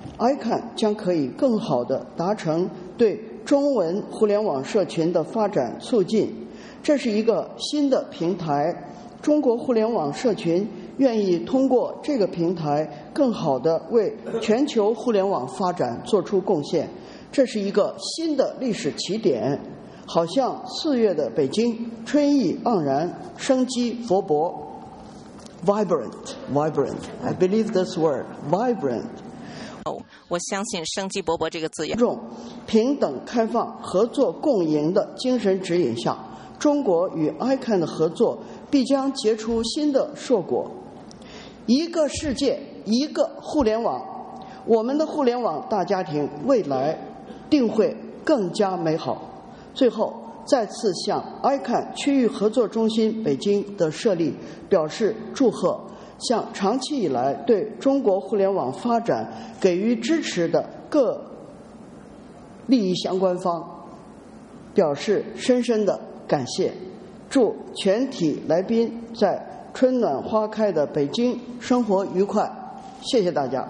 ，ICANN 将可以更好地达成对中文互联网社群的发展促进。这是一个新的平台，中国互联网社群愿意通过这个平台更好地为全球互联网发展做出贡献。这是一个新的历史起点，好像4月的北京春意盎然，生机勃勃。Vibrant. I believe this word, vibrant. 我相信生机勃勃这个字眼。 平等、开放、合作共赢的精神指引下，中国与 ICANN 的合作必将结出新的硕果。一个世界，一个互联网，我们的互联网大家庭未来定会更加美好。最后，再次向 ICANN 区域合作中心北京的设立表示祝贺，向长期以来对中国互联网发展给予支持的各利益相关方表示深深的感谢。祝全体来宾在春暖花开的北京生活愉快，谢谢大家。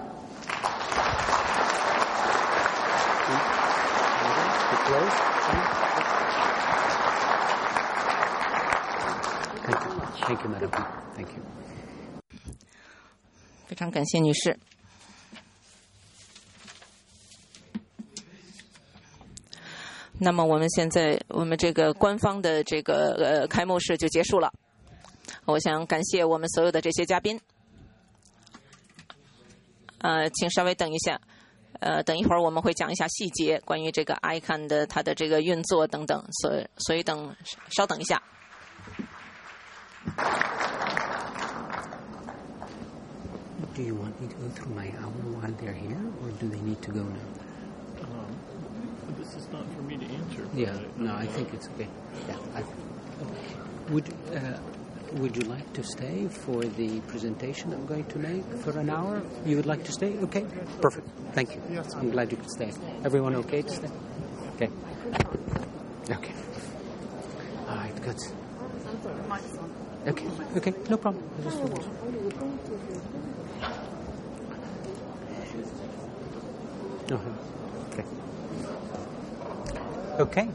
Thank you, Madam. Thank you. 非常感谢女士。那么我们现在这个官方的这个开幕式就结束了。我想感谢我们所有的这些嘉宾。请稍微等一下。等一会儿我们会讲一下细节，关于这个 ICANN 的它的这个运作等等，所以稍等一下。 Do you want me to go through my hour while they're here, or do they need to go now? This is not for me to answer. Yeah, no, I think it's okay. Yeah, would you like to stay for the presentation I'm going to make for an hour? You would like to stay? Okay, perfect. Thank you. Yes. I'm glad you could stay. Everyone okay to stay? Okay. Okay. All right, good. Okay, no problem. Okay.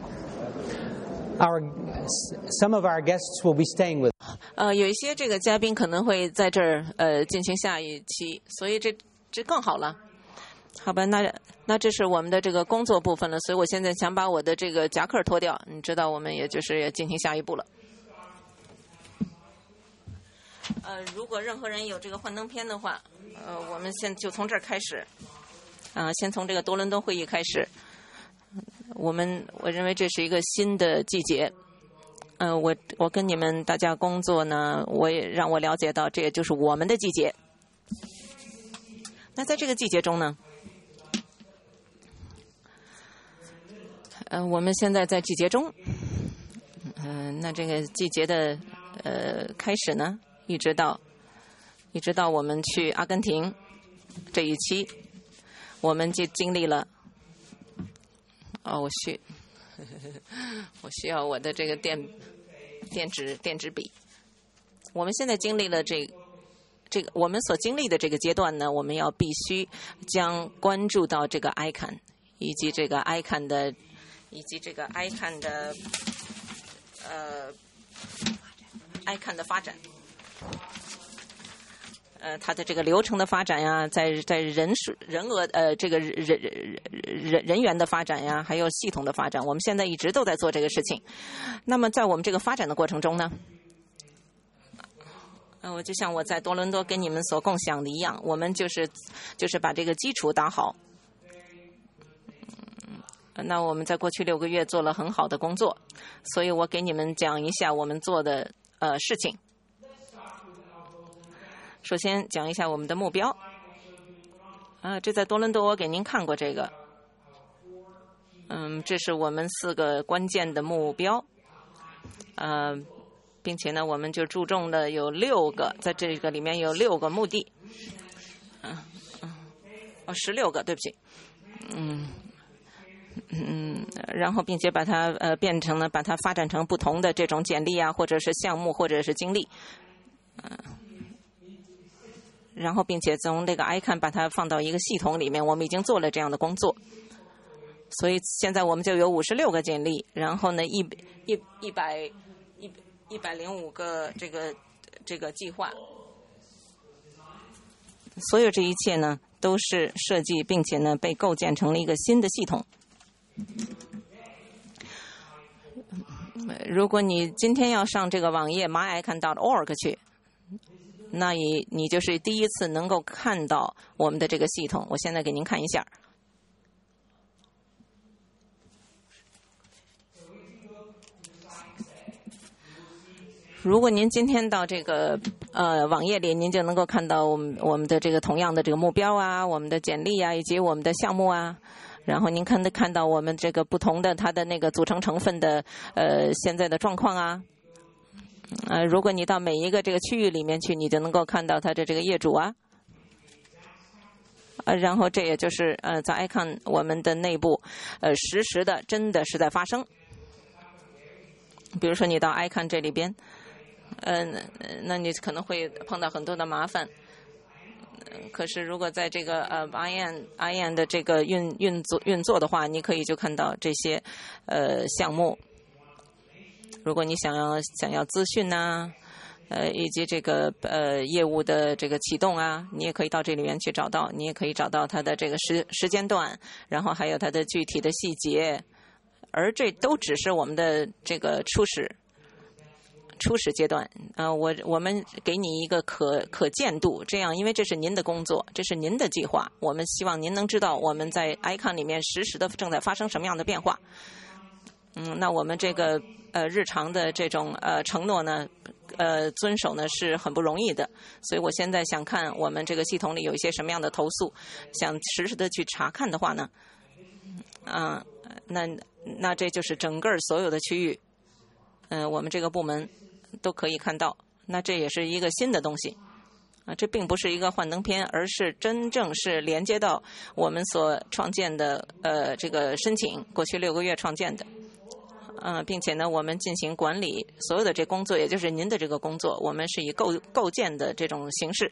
Some of our guests will be staying with. 有一些这个嘉宾可能会在这儿进行下一期，所以这更好了。好吧，那这是我们的这个工作部分了，所以我现在想把我的这个夹克脱掉，你知道我们也就是进行下一步了。如果任何人有这个幻灯片的话，我们就从这儿开始，先从这个多伦多会议开始。我认为这是一个新的季节。我跟你们大家工作呢，让我了解到这也就是我们的季节。那在这个季节中呢，我们现在在季节中，那这个季节的开始呢，一直到我们去阿根廷这一期，我们就经历了。我需要我的这个电子笔。我们现在经历了这个我们所经历的这个阶段呢，我们要必须将关注到这个 ICANN 以及这个 ICANN 的ICANN 的发展。它的这个流程的发展呀，在人员的发展呀，还有系统的发展，我们现在一直都在做这个事情。那么在我们这个发展的过程中呢，我就像我在多伦多跟你们所共享的一样，我们就是把这个基础打好。那我们在过去6个月做了很好的工作，所以我给你们讲一下我们做的事情。首先讲一下我们的目标。这在多伦多我给您看过这个。这是我们4个关键的目标。并且呢，我们就注重的有6个，在这个里面有6个目的。16个，对不起。然后并且把它把它发展成不同的这种简历啊，或者是项目，或者是经历。 然后并且从这个 ICANN 把它放到一个系统里面，我们已经做了这样的工作。所以现在我们就有56个简历，然后呢105个这个计划。所有这一切呢都是设计并且呢被构建成了一个新的系统。如果你今天要上这个网页 myican.org 去，那你就是第一次能够看到我们的这个系统。我现在给您看一下。如果您今天到这个网页里，您就能够看到我们的这个同样的这个目标啊，我们的简历啊，以及我们的项目啊。然后您看到我们这个不同的它的那个组成成分的现在的状况啊。如果你到每一个这个区域里面去，你就能够看到它的这个业主啊。然后这也就是在 ICANN 我们的内部实时的真的是在发生。比如说你到 ICANN 这里边。那你可能会碰到很多的麻烦。可是如果在这个IAN 的这个运作的话，你可以就看到这些项目。如果你想要资讯呐，以及这个业务的这个启动啊，你也可以到这里面去找到。你也可以找到它的这个时间段，然后还有它的具体的细节。而这都只是我们的这个初始阶段，我们给你一个可见度，这样，因为这是您的工作，这是您的计划，我们希望您能知道我们在 ICANN 里面实时的正在发生什么样的变化。那我们这个日常的这种承诺呢，遵守呢是很不容易的，所以我现在想看我们这个系统里有一些什么样的投诉，想实时的去查看的话呢，那这就是整个所有的区域，我们这个部门都可以看到。那这也是一个新的东西这并不是一个幻灯片，而是真正是连接到我们所创建的这个申请，过去6个月创建的并且呢我们进行管理所有的这工作，也就是您的这个工作，我们是以构建的这种形式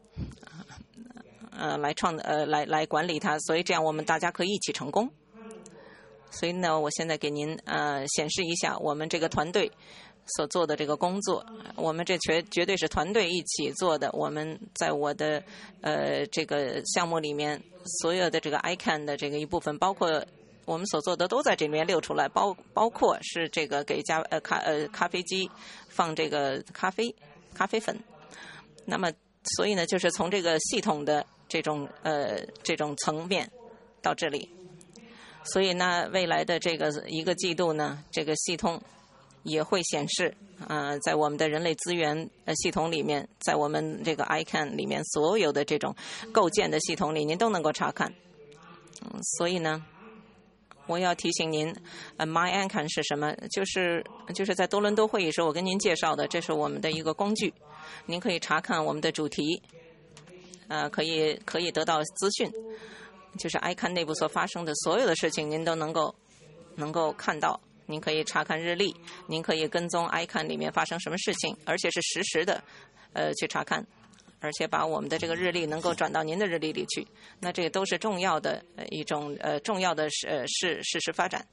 来管理它，所以这样我们大家可以一起成功。所以呢，我现在给您显示一下我们这个团队所做的这个工作。我们这绝对是团队一起做的。我们在我的这个项目里面，所有的这个 ICANN 的这个一部分，包括我们所做的都在这里面溜出来，包括是这个给咖啡机放这个咖啡粉。那么，所以呢，就是从这个系统的这种层面到这里。所以呢，未来的这个一个季度呢，这个系统也会显示在我们的人类资源系统里面，在我们这个 ICANN 里面所有的这种构建的系统里，您都能够查看。所以呢，我要提醒您，MyICANN 是什么？就是在多伦多会议时我跟您介绍的，这是我们的一个工具，您可以查看我们的主题，可以得到资讯。就是 ICANN 内部所发生的所有的事情，您都能够看到。您可以查看日历，您可以跟踪 ICANN 里面发生什么事情，而且是实时的去查看，而且把我们的这个日历能够转到您的日历里去。那这个都是重要的一种重要的事实发展。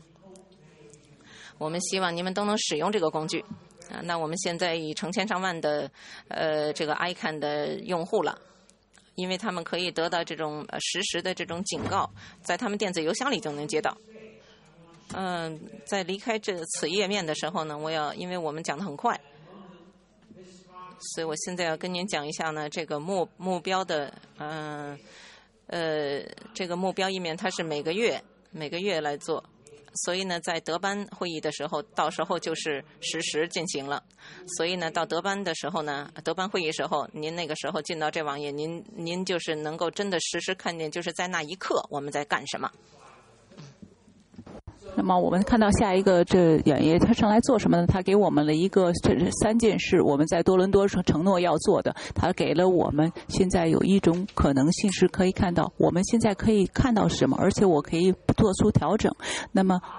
我们希望你们都能使用这个工具。那我们现在已成千上万的这个 ICANN 的用户了。因为他们可以得到这种实时的这种警告，在他们电子邮箱里就能接到。在离开此页面的时候呢，因为我们讲得很快，所以我现在要跟您讲一下呢，这个目标的这个目标页面它是每个月来做。所以呢，在德班会议的时候，到时候就是实时进行了。所以呢，到德班的时候呢，德班会议时候，您那个时候进到这网页，您就是能够真的实时看见，就是在那一刻我们在干什么。 那么我们看到下一个这演员他上来做什么呢？他给我们了一个这3件事，我们在多伦多承诺要做的。他给了我们现在有一种可能性是可以看到，我们现在可以看到什么，而且我可以做出调整。那么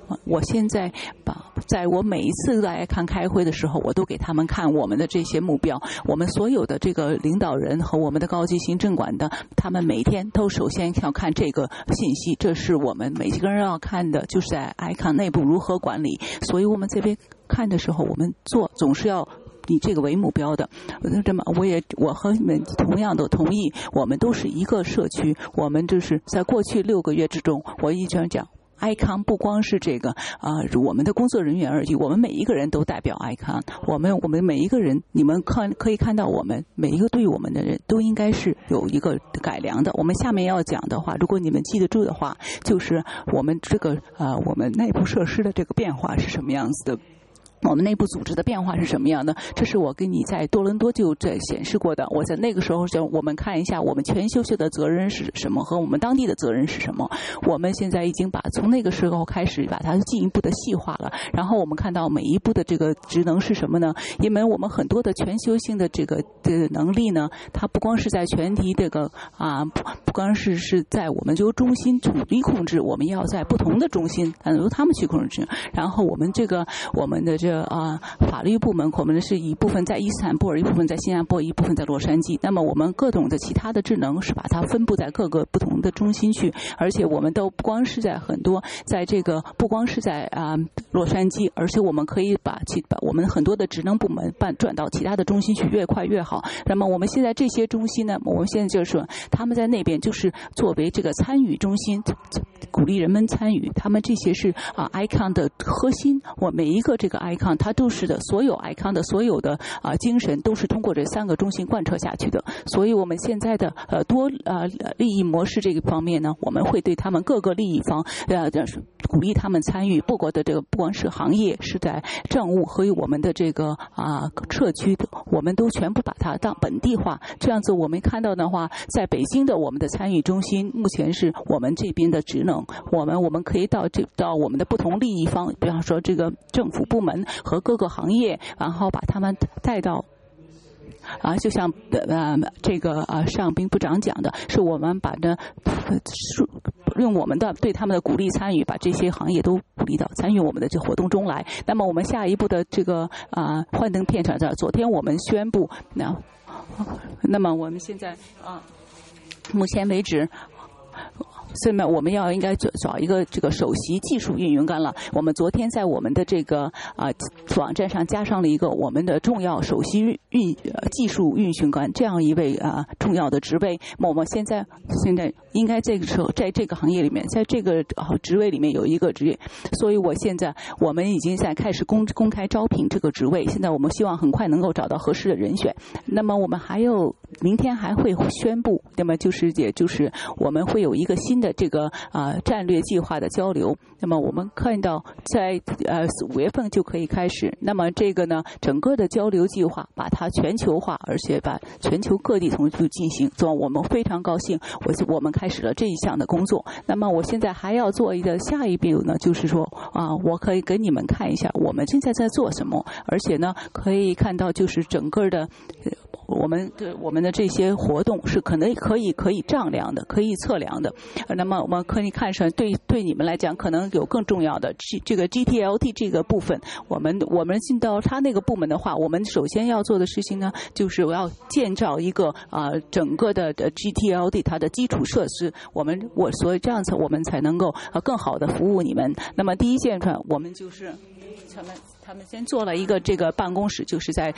我现在在我每一次在ICAN开会的时候，我都给他们看我们的这些目标，我们所有的这个领导人和我们的高级行政管的，他们每天都首先要看这个信息，这是我们每个人要看的，就是在ICAN内部如何管理。所以我们这边看的时候，我们做总是要以这个为目标的。我和你们同样的同意，我们都是一个社区，我们就是在过去6个月之中，我一直讲ICAN 不光是这个我们的工作人员而已，我们每一个人都代表 ICAN， 我们每一个人，你们可以看到我们每一个对我们的人都应该是有一个改良的。我们下面要讲的话，如果你们记得住的话，就是我们这个我们内部设施的这个变化是什么样子的。我们内部组织的变化是什么样的？这是我跟你在多伦多就在显示过的。我在那个时候就我们看一下我们全球的责任是什么和我们当地的责任是什么。我们现在已经从那个时候开始把它进一步的细化了。然后我们看到每一步的这个职能是什么呢？因为我们很多的全球性的这个能力呢，它不光是在全体这个不光是在我们就中心统一控制，我们要在不同的中心由他们去控制。然后我们的法律部门，我们是一部分在伊斯坦布尔，一部分在新加坡，一部分在洛杉矶。那么我们各种的其他的职能是把它分布在各个不同的中心去，而且我们都不光是在不光是在洛杉矶，而且我们可以把我们很多的职能部门转到其他的中心去，越快越好。那么我们现在这些中心呢，我们现在就是说他们在那边就是作为这个参与中心，鼓励人们参与，他们这些是ICAN 的核心。我每一个这个 ICAN 它都是的，所有 ICAN 的所有的精神都是通过这3个中心贯彻下去的。所以我们现在的多利益模式这个方面呢，我们会对他们各个利益方鼓励他们参与，不光是行业，是在政务和我们的这个社区的，我们都全部把它当本地化。这样子我们看到的话，在北京的我们的参与中心，目前是我们这边的职能，我们可以到我们的不同利益方，比方说这个政府部门和各个行业，然后把他们带到就像这个尚斌部长讲的，是我们把用我们的对他们的鼓励参与，把这些行业都鼓励到参与我们的这活动中来。那么我们下一步的这个幻灯片场，昨天我们宣布，那么我们现在目前为止。所以我们应该找一个这个首席技术运营官了。我们昨天在我们的这个网站上加上了一个我们的重要首席技术运行官这样一位重要的职位。我们现在应该这个时候在这个行业里面，在这个职位里面有一个职业，所以我们已经在开始公开招聘这个职位。现在我们希望很快能够找到合适的人选。那么我们明天还会宣布，那么也就是我们会有一个新的这个战略计划的交流。那么我们看到在5月份就可以开始。那么这个呢，整个的交流计划把它全球化，而且把全球各地同步进行。所以我们非常高兴，我们开始了这一项的工作。那么我现在还要做下一步呢，就是说我可以给你们看一下我们现在在做什么，而且呢可以看到就是整个的我们的这些活动是可以丈量的，可以测量的。那么我们可以看上对你们来讲可能有更重要的这个 GTLD 这个部分。我们进到他那个部门的话，我们首先要做的事情呢，就是我要建造一个整个的GTLD 它的基础设施。所以这样子我们才能够更好的服务你们。那么第一件事，我们就是他们先做了一个这个办公室，就是在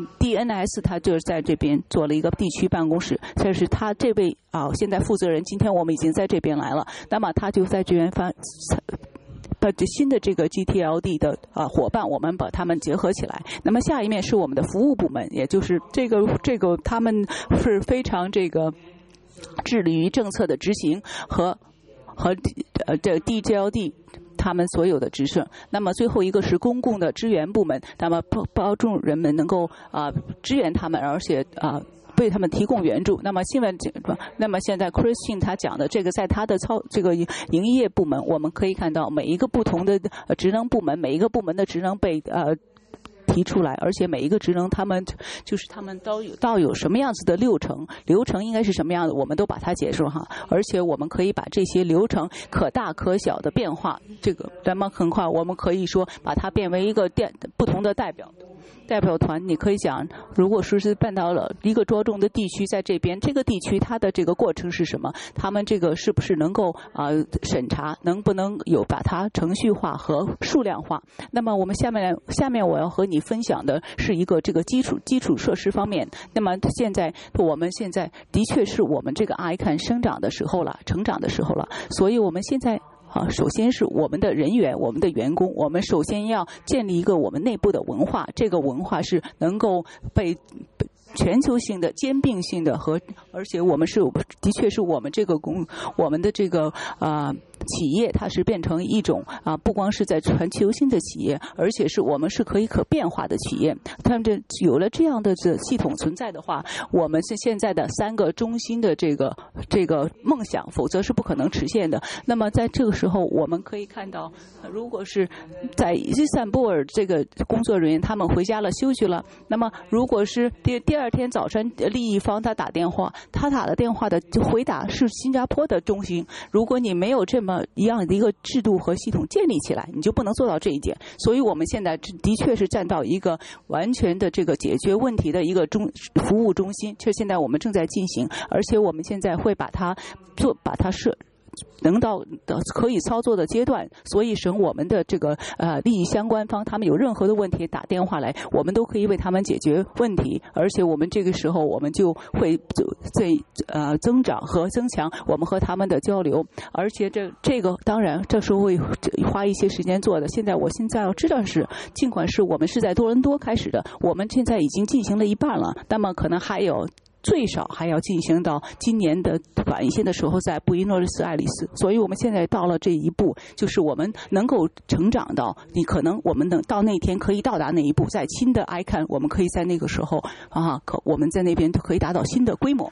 DNS， 他就是在这边做了一个地区办公室。这是他这位现在负责人，今天我们已经在这边来了。那么他就在这边把新的这个 GTLD 的伙伴，我们把他们结合起来。那么下一面是我们的服务部门，也就是这个他们是非常这个致力于政策的执行和这 DGLD。他们所有的职责。那么最后一个是公共的支援部门，那么帮助人们能够支援他们，而且为他们提供援助。那么现在 Christine 他讲的这个，在他的这个营业部门，我们可以看到每一个不同的职能部门，每一个部门的职能被提出来，而且每一个职能他们都有什么样子的流程应该是什么样的，我们都把它解释哈，而且我们可以把这些流程可大可小的变化，这个那么很快我们可以说把它变为一个不同的代表团。你可以讲，如果说是办到了一个着重的地区，在这边这个地区它的这个过程是什么，他们这个是不是能够审查，能不能有把它程序化和数量化。那么我们下面我要和你分享的是一个这个基础设施方面。那么我们现在的确是我们这个 ICANN 成长的时候了，所以我们现在首先是我们的人员，我们的员工，我们首先要建立一个我们内部的文化，这个文化是能够被全球性的、兼并性的而且我们的确是我们的这个企业，它是变成一种不光是在全球性的企业，而且是我们是可变化的企业。他们有了这样的系统存在的话，我们是现在的3个中心的这个梦想，否则是不可能实现的。那么在这个时候，我们可以看到，如果是在伊斯坦布尔这个工作人员他们回家了休息了，那么如果是第二天早晨利益方他打电话，他打的电话的回答是新加坡的中心，如果你没有这么一样的一个制度和系统建立起来，你就不能做到这一点。所以我们现在的确是站到一个完全的这个解决问题的一个服务中心，这现在我们正在进行，而且我们现在会把它能到可以操作的阶段，所以省我们的这个利益相关方，他们有任何的问题打电话来，我们都可以为他们解决问题。而且我们这个时候我们就会增长和增强我们和他们的交流，而且这个当然这是会花一些时间做的。我现在要知道是，尽管是我们是在多伦多开始的，我们现在已经进行了一半了，那么可能最少还要进行到今年的晚一些的时候，在布宜诺斯艾利斯。所以我们现在到了这一步，就是我们能够成长到我们能到那天可以到达那一步，在新的 ICANN 我们可以在那个时候我们在那边可以达到新的规模。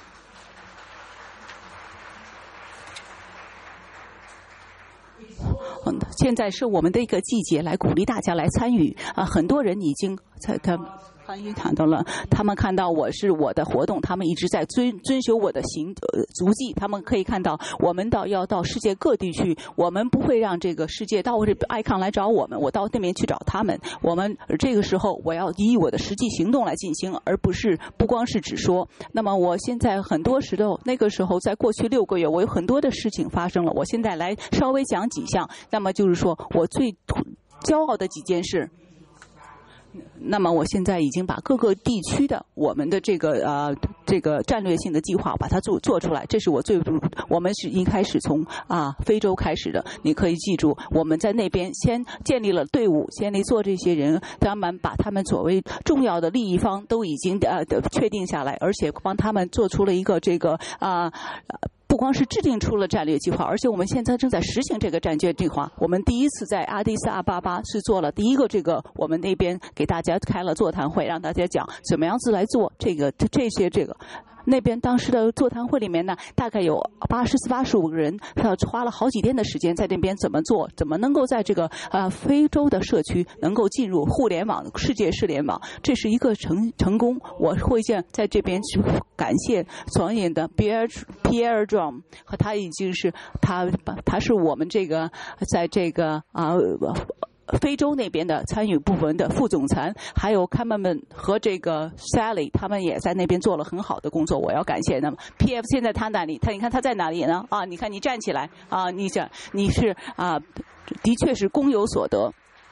现在是我们的一个季节，来鼓励大家来参与很多人已经在参与谈到了，他们看到我的活动，他们一直在遵守我的足迹。他们可以看到，我们要到世界各地去，我们不会让这个世界到ICANN来找我们，我到那边去找他们。我们这个时候我要以我的实际行动来进行，而不光是只说。那么我现在很多时候，那个时候在过去6个月，我有很多的事情发生了。我现在来稍微讲几项，那么就是说我最骄傲的几件事。那么我现在已经把各个地区的我们的这个战略性的计划把它做出来，这是我们是一开始从非洲开始的。你可以记住，我们在那边先建立了队伍，先来做这些人，他们把他们作为重要的利益方都已经确定下来，而且帮他们做出了一个不光是制定出了战略计划，而且我们现在正在实行这个战略计划。我们第一次在阿迪斯阿巴巴是做了第一个我们那边给大家开了座谈会，让大家讲怎么样子来做这个。那边当时的座谈会里面呢，大概有85个人，花了好几天的时间在那边怎么做，怎么能够在这个非洲的社区能够进入互联网世界互联网，这是一个成功。我会在这边去感谢所有的 Pierre Drum 和他已经是他是我们这个在这个非洲那边的参与部门的副总裁，还有他们和这个 Sally 他们也在那边做了很好的工作，我要感谢他们。PF 现在他哪里？你看他在哪里呢？你看你站起来你是的确是功有所得。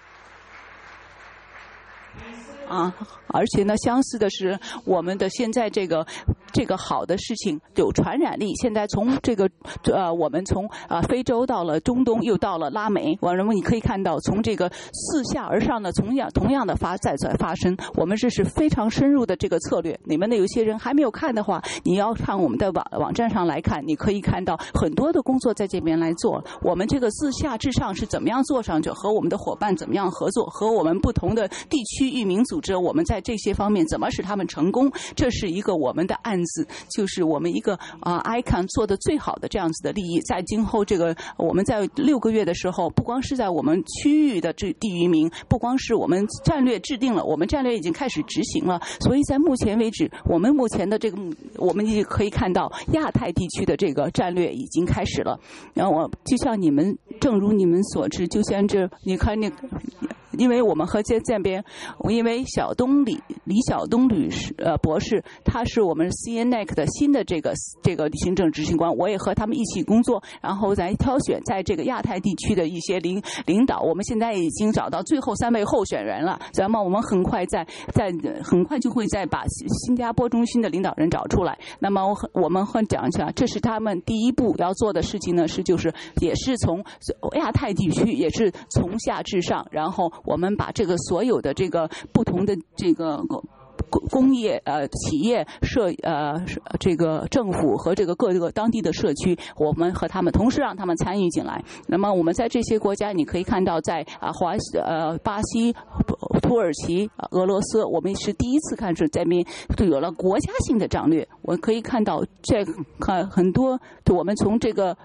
而且呢，相似的是，我们的现在这个好的事情有传染力。现在从我们从非洲到了中东，又到了拉美，你可以看到，从这个四下而上的同样的在发生。我们这是非常深入的这个策略。你们的有些人还没有看的话，你要看我们的网站上来看，你可以看到很多的工作在这边来做。我们这个自下至上是怎么样做上去，和我们的伙伴怎么样合作，和我们不同的地区域名组织，我们在这些方面怎么使他们成功，这是一个我们的案子，就是我们一个ICANN 做的最好的这样子的利益。在今后这个我们在6个月的时候，不光是在我们区域的第一名，不光是我们战略制定了，我们战略已经开始执行了。所以在目前为止，我们目前的这个我们也可以看到亚太地区的这个战略已经开始了。然后就像你们，正如你们所知，就像这你看那个。因为我们和这边，因为李晓东博士，他是我们 CNEC 的新的这个行政执行官，我也和他们一起工作，然后来挑选在这个亚太地区的一些领导。我们现在已经找到最后3位候选人了，咱们我们很快很快就会再把新加坡中心的领导人找出来。那么我们会讲一下，这是他们第一步要做的事情呢，也是从亚太地区，也是从下至上，然后我们把这个所有的这个不同的这个工业企业这个政府和这个各个当地的社区，我们和他们同时让他们参与进来。那么我们在这些国家，你可以看到在巴西、土耳其、俄罗斯，我们是第一次看是这边就有了国家性的战略。我可以看到很多我们从这个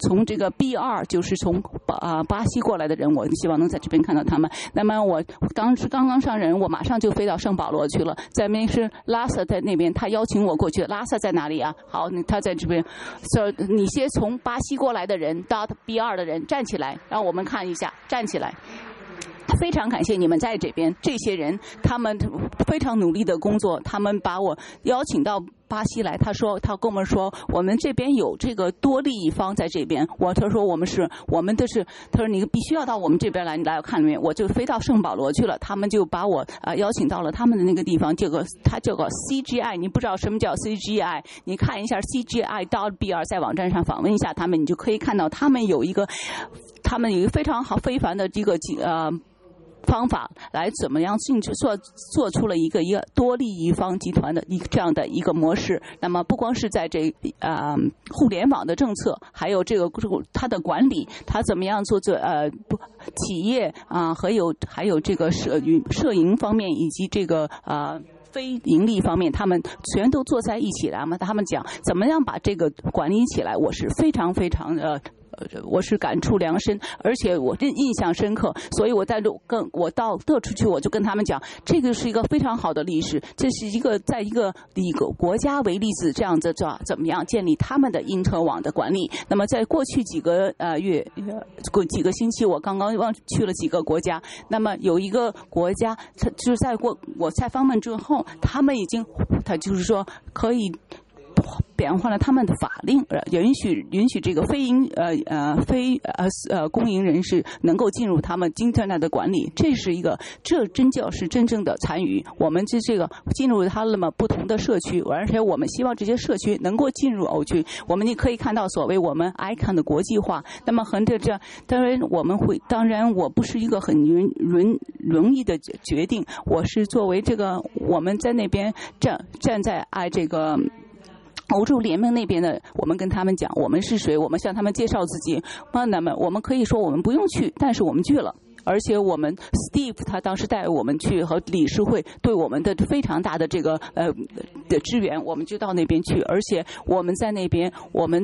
B2 就是从巴西过来的人，我希望能在这边看到他们。那么我刚刚上任，我马上就飞到圣保罗去了。在那边是拉萨在那边，他邀请我过去。拉萨在哪里啊？好，他在这边。你些从巴西过来的人到 B2 的人站起来，让我们看一下，站起来。非常感谢你们在这边，这些人他们非常努力的工作，他们把我邀请到巴西来，他跟我们说，我们这边有这个多利益方在这边。他说他说你必须要到我们这边来看里面。我就飞到圣保罗去了，他们就把我邀请到了他们的那个地方，它叫个 CGI， 你不知道什么叫 CGI， 你看一下 CGI.BR， 在网站上访问一下他们，你就可以看到他们有一个非常好非凡的这个方法来怎么样做出了一个多利益方集团的这样的一个模式。那么不光是在这互联网的政策，还有这个它的管理，它怎么样做企业还有这个摄影方面以及这个非盈利方面，他们全都坐在一起来嘛。他们讲怎么样把这个管理起来，我是非常非常我是感触良深，而且我印象深刻。所以我到各处去，我就跟他们讲，这个是一个非常好的历史，这是在一个国家为例子，这样子怎么样建立他们的因车网的管理。那么在过去几个几个星期，我刚刚去了几个国家。那么有一个国家，就是在我采访们之后，他就是说可以变换了他们的法令，允许这个非公营人士能够进入他们Internet的管理。这真叫是真正的参与。我们这个进入他们不同的社区，而且我们希望这些社区能够进入欧区。我们也可以看到所谓我们 ICANN 的国际化。那么当然我不是一个很容易的决定，我是作为这个我们在那边站在这个欧洲联盟那边的，我们跟他们讲我们是谁，我们向他们介绍自己。那么我们可以说我们不用去，但是我们去了。而且我们 Steve 他当时带我们去，和理事会对我们的非常大的这个的支援，我们就到那边去。而且我们在那边，我们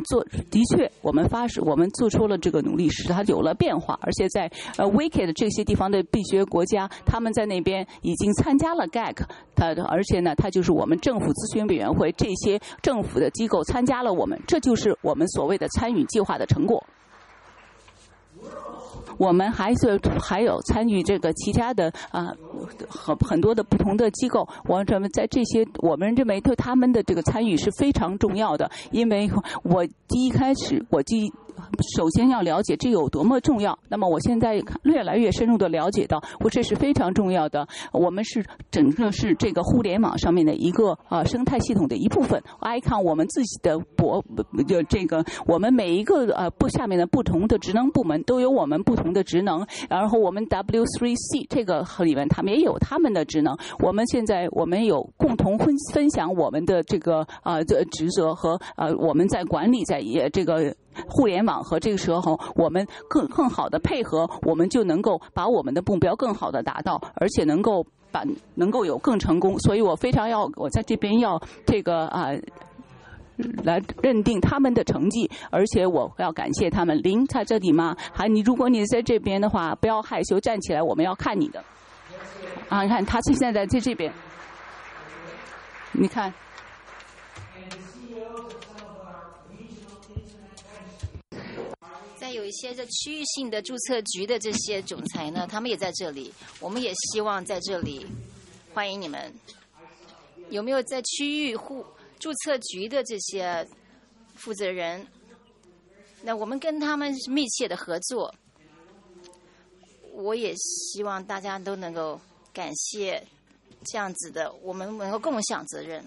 做出了这个努力，使它有了变化。而且在WCAG 这些地方的闭学国家，他们在那边已经参加了 GAC， 而且呢，它就是我们政府咨询委员会这些政府的机构参加了我们，这就是我们所谓的参与计划的成果。我们还有参与这个其他的很多的不同的机构，我们在这些我们认为对他们的这个参与是非常重要的，因为我首先要了解这有多么重要。那么我现在越来越深入的了解到，这是非常重要的。我们是整个是这个互联网上面的一个生态系统的一部分。ICANN 我们自己的这个我们每一个下面的不同的职能部门都有我们不同的职能，然后我们 W3C 这个里面他们也有他们的职能。我们有共同分享我们的这个职责和我们在管理在这个互联网，和这个时候我们更好的配合，我们就能够把我们的目标更好的达到，而且能够能够有更成功。所以我在这边要这个来认定他们的成绩，而且我要感谢他们。林在这里吗？如果你在这边的话，不要害羞，站起来，我们要看你的。你看他现在在这边，你看。 在有一些这区域性的注册局的这些总裁呢，他们也在这里，我们也希望在这里欢迎你们。有没有在区域注册局的这些负责人？那我们跟他们是密切的合作。我也希望大家都能够感谢这样子的，我们能够共享责任。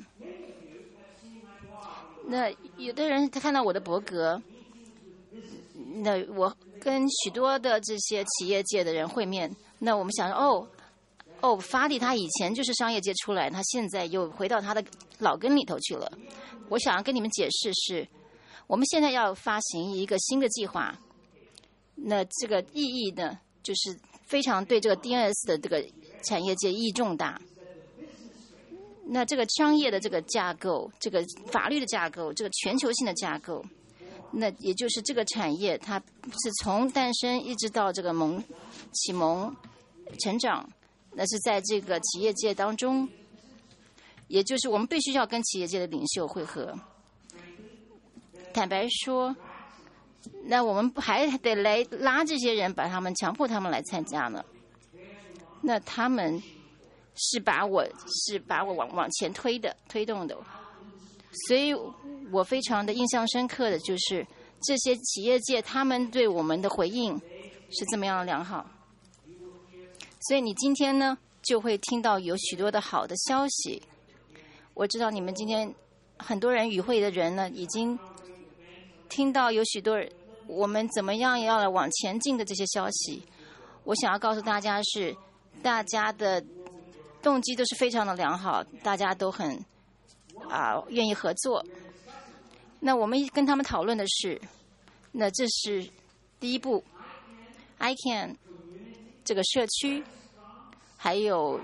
那有的人他看到我的博格，那我跟许多的这些企业界的人会面，那我们想法蒂他以前就是商业界出来，他现在又回到他的老根里头去了。我想要跟你们解释是，我们现在要发行一个新的计划，那这个意义呢，就是非常对这个 DNS 的这个产业界意义重大。那这个商业的这个架构，这个法律的架构，这个全球性的架构，那也就是这个产业它是从诞生一直到这个启蒙成长，那是在这个企业界当中，也就是我们必须要跟企业界的领袖会合。坦白说，那我们还得来拉这些人，强迫他们来参加呢。那他们是把我往前推动的，所以我非常的印象深刻的就是这些企业界他们对我们的回应是这么样的良好。所以你今天呢就会听到有许多的好的消息。我知道你们今天很多人与会的人呢已经听到有许多我们怎么样要来往前进的这些消息。我想要告诉大家是，大家的动机都是非常的良好，大家都很愿意合作。那我们跟他们讨论的是，那这是第一步 ，ICANN 这个社区，还有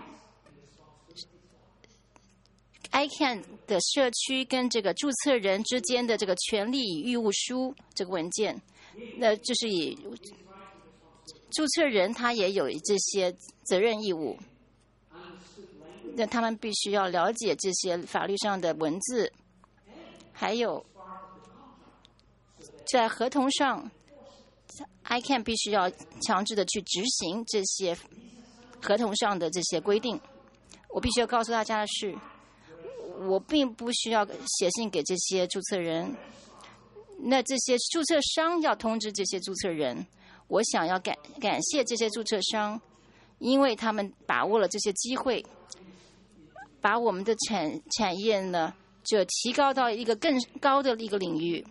ICANN 的社区跟这个注册人之间的这个权利与义务书这个文件，那就是以注册人他也有这些责任义务。那他们必须要了解这些法律上的文字，还有在合同上 ，ICANN 必须要强制的去执行这些合同上的这些规定。我必须要告诉大家的是，我并不需要写信给这些注册人，那这些注册商要通知这些注册人。我想要感谢这些注册商，因为他们把握了这些机会。把我们的产业呢，就提高到一个更高的一个领域。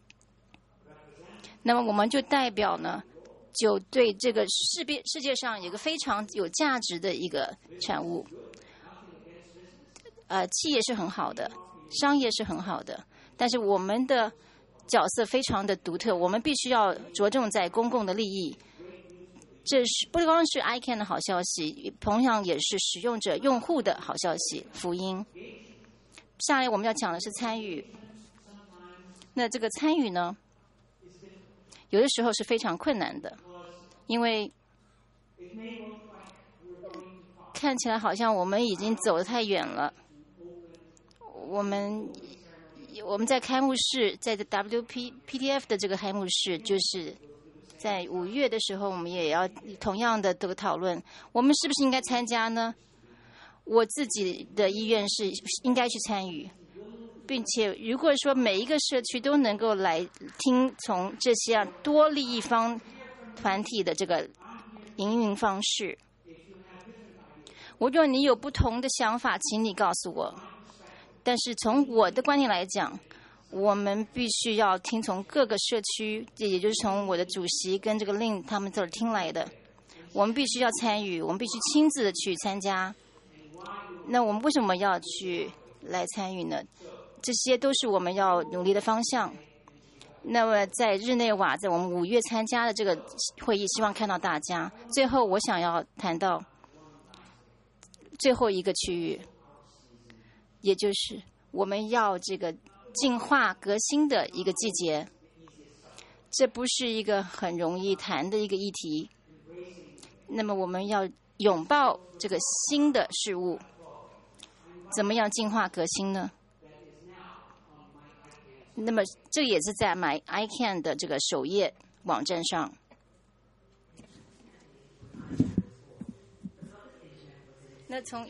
那么我们就代表呢，就对这个世界上有一个非常有价值的一个产物。企业是很好的，商业是很好的，但是我们的角色非常的独特，我们必须要着重在公共的利益。这是不光是 ICANN 的好消息，同样也是使用者用户的好消息，福音。下来我们要讲的是参与。那这个参与呢，有的时候是非常困难的，因为看起来好像我们已经走得太远了。我们在开幕式，在WPTF 的这个开幕式，就是在5月的时候，我们也要同样的这个讨论，我们是不是应该参加呢？我自己的意愿是应该去参与，并且如果说每一个社区都能够来听从这些多利益方团体的这个营运方式，如果你有不同的想法，请你告诉我。但是从我的观点来讲，我们必须要听从各个社区，也就是从我的主席跟这个令他们这儿听来的。我们必须要参与，我们必须亲自的去参加。那我们为什么要去来参与呢？这些都是我们要努力的方向。那么在日内瓦，在我们5月参加的这个会议，希望看到大家。最后，我想要谈到最后一个区域，也就是我们要这个进化革新的一个季节。这不是一个很容易谈的一个议题。那么我们要拥抱这个新的事物，怎么样进化革新呢？那么这也是在 MyICAN 的这个首页网站上。那从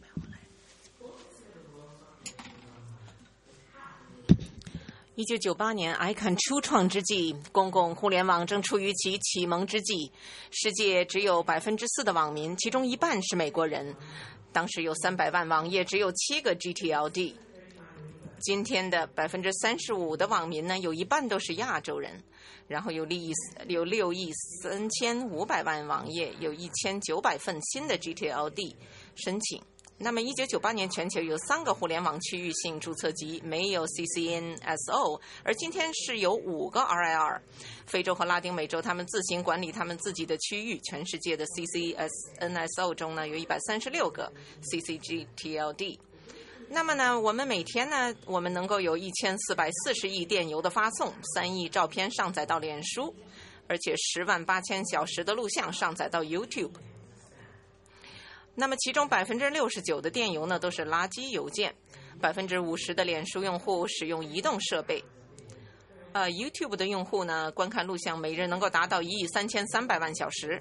1998年 ICAN 初创之际，公共互联网正处于其启蒙之际。世界只有4%的网民，其中一半是美国人。当时有300万网页，只有7个 GTLD。今天的35%的网民呢，有一半都是亚洲人。然后有6亿3500万网页，有1900份新的 GTLD 申请。那么1998年全球有3个互联网区域性注册集，没有 CCNSO， 而今天是有5个 RIR。非洲和拉丁美洲他们自行管理他们自己的区域，全世界的 CCNSO 中呢有136个 CCGTLD。那么呢，我们每天呢，我们能够有1440亿电邮的发送，3亿照片上载到脸书，而且108000小时的录像上载到 YouTube。那么其中69%的电邮呢都是垃圾邮件，50%的脸书用户使用移动设备。YouTube 的用户呢观看录像每日能够达到1亿3300万小时。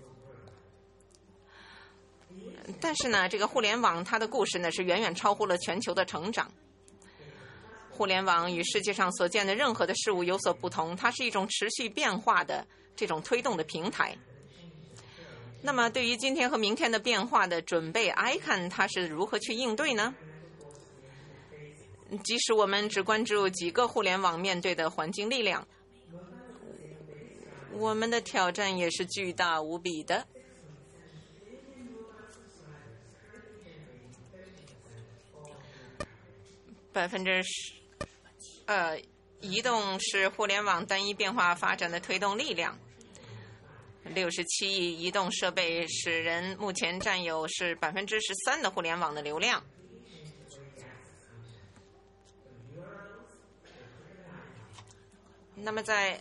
但是呢，这个互联网它的故事呢是远远超乎了全球的成长。互联网与世界上所见的任何的事物有所不同，它是一种持续变化的这种推动的平台。那么对于今天和明天的变化的准备 ，ICAN 它是如何去应对呢？即使我们只关注几个互联网面对的环境力量，我们的挑战也是巨大无比的。移动是互联网单一变化发展的推动力量。67亿移动设备使人目前占有是13%的互联网的流量。那么在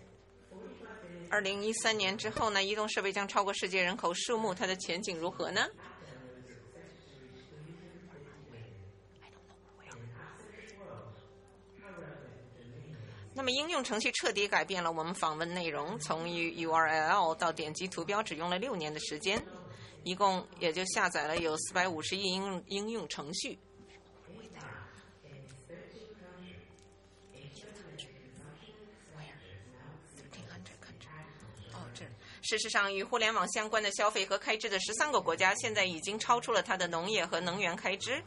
2013年之后呢，移动设备将超过世界人口数目，它的前景如何呢？那么应用程序彻底改变了我们访问内容，从 URL 到点击图标只用了6年的时间，一共也就下载了有450亿应用程序。事实上，与互联网相关的消费和开支的13个国家，现在已经超出了它的农业和能源开支。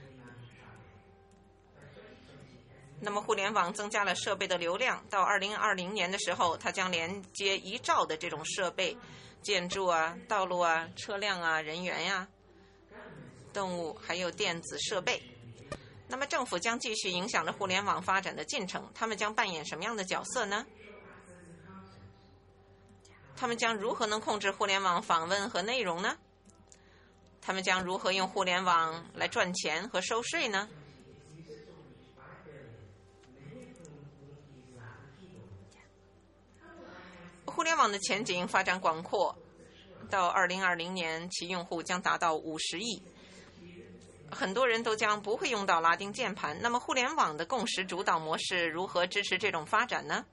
那么互联网增加了设备的流量，到2020年的时候，它将连接1兆的这种设备，建筑啊、道路啊、车辆啊、人员呀、动物还有电子设备。那么政府将继续影响着互联网发展的进程，他们将扮演什么样的角色呢？他们将如何能控制互联网访问和内容呢？他们将如何用互联网来赚钱和收税呢？互联网的前景发展广阔，到2020年，其用户将达到50亿。很多人都将不会用到拉丁键盘。那么，互联网的共识主导模式如何支持这种发展呢？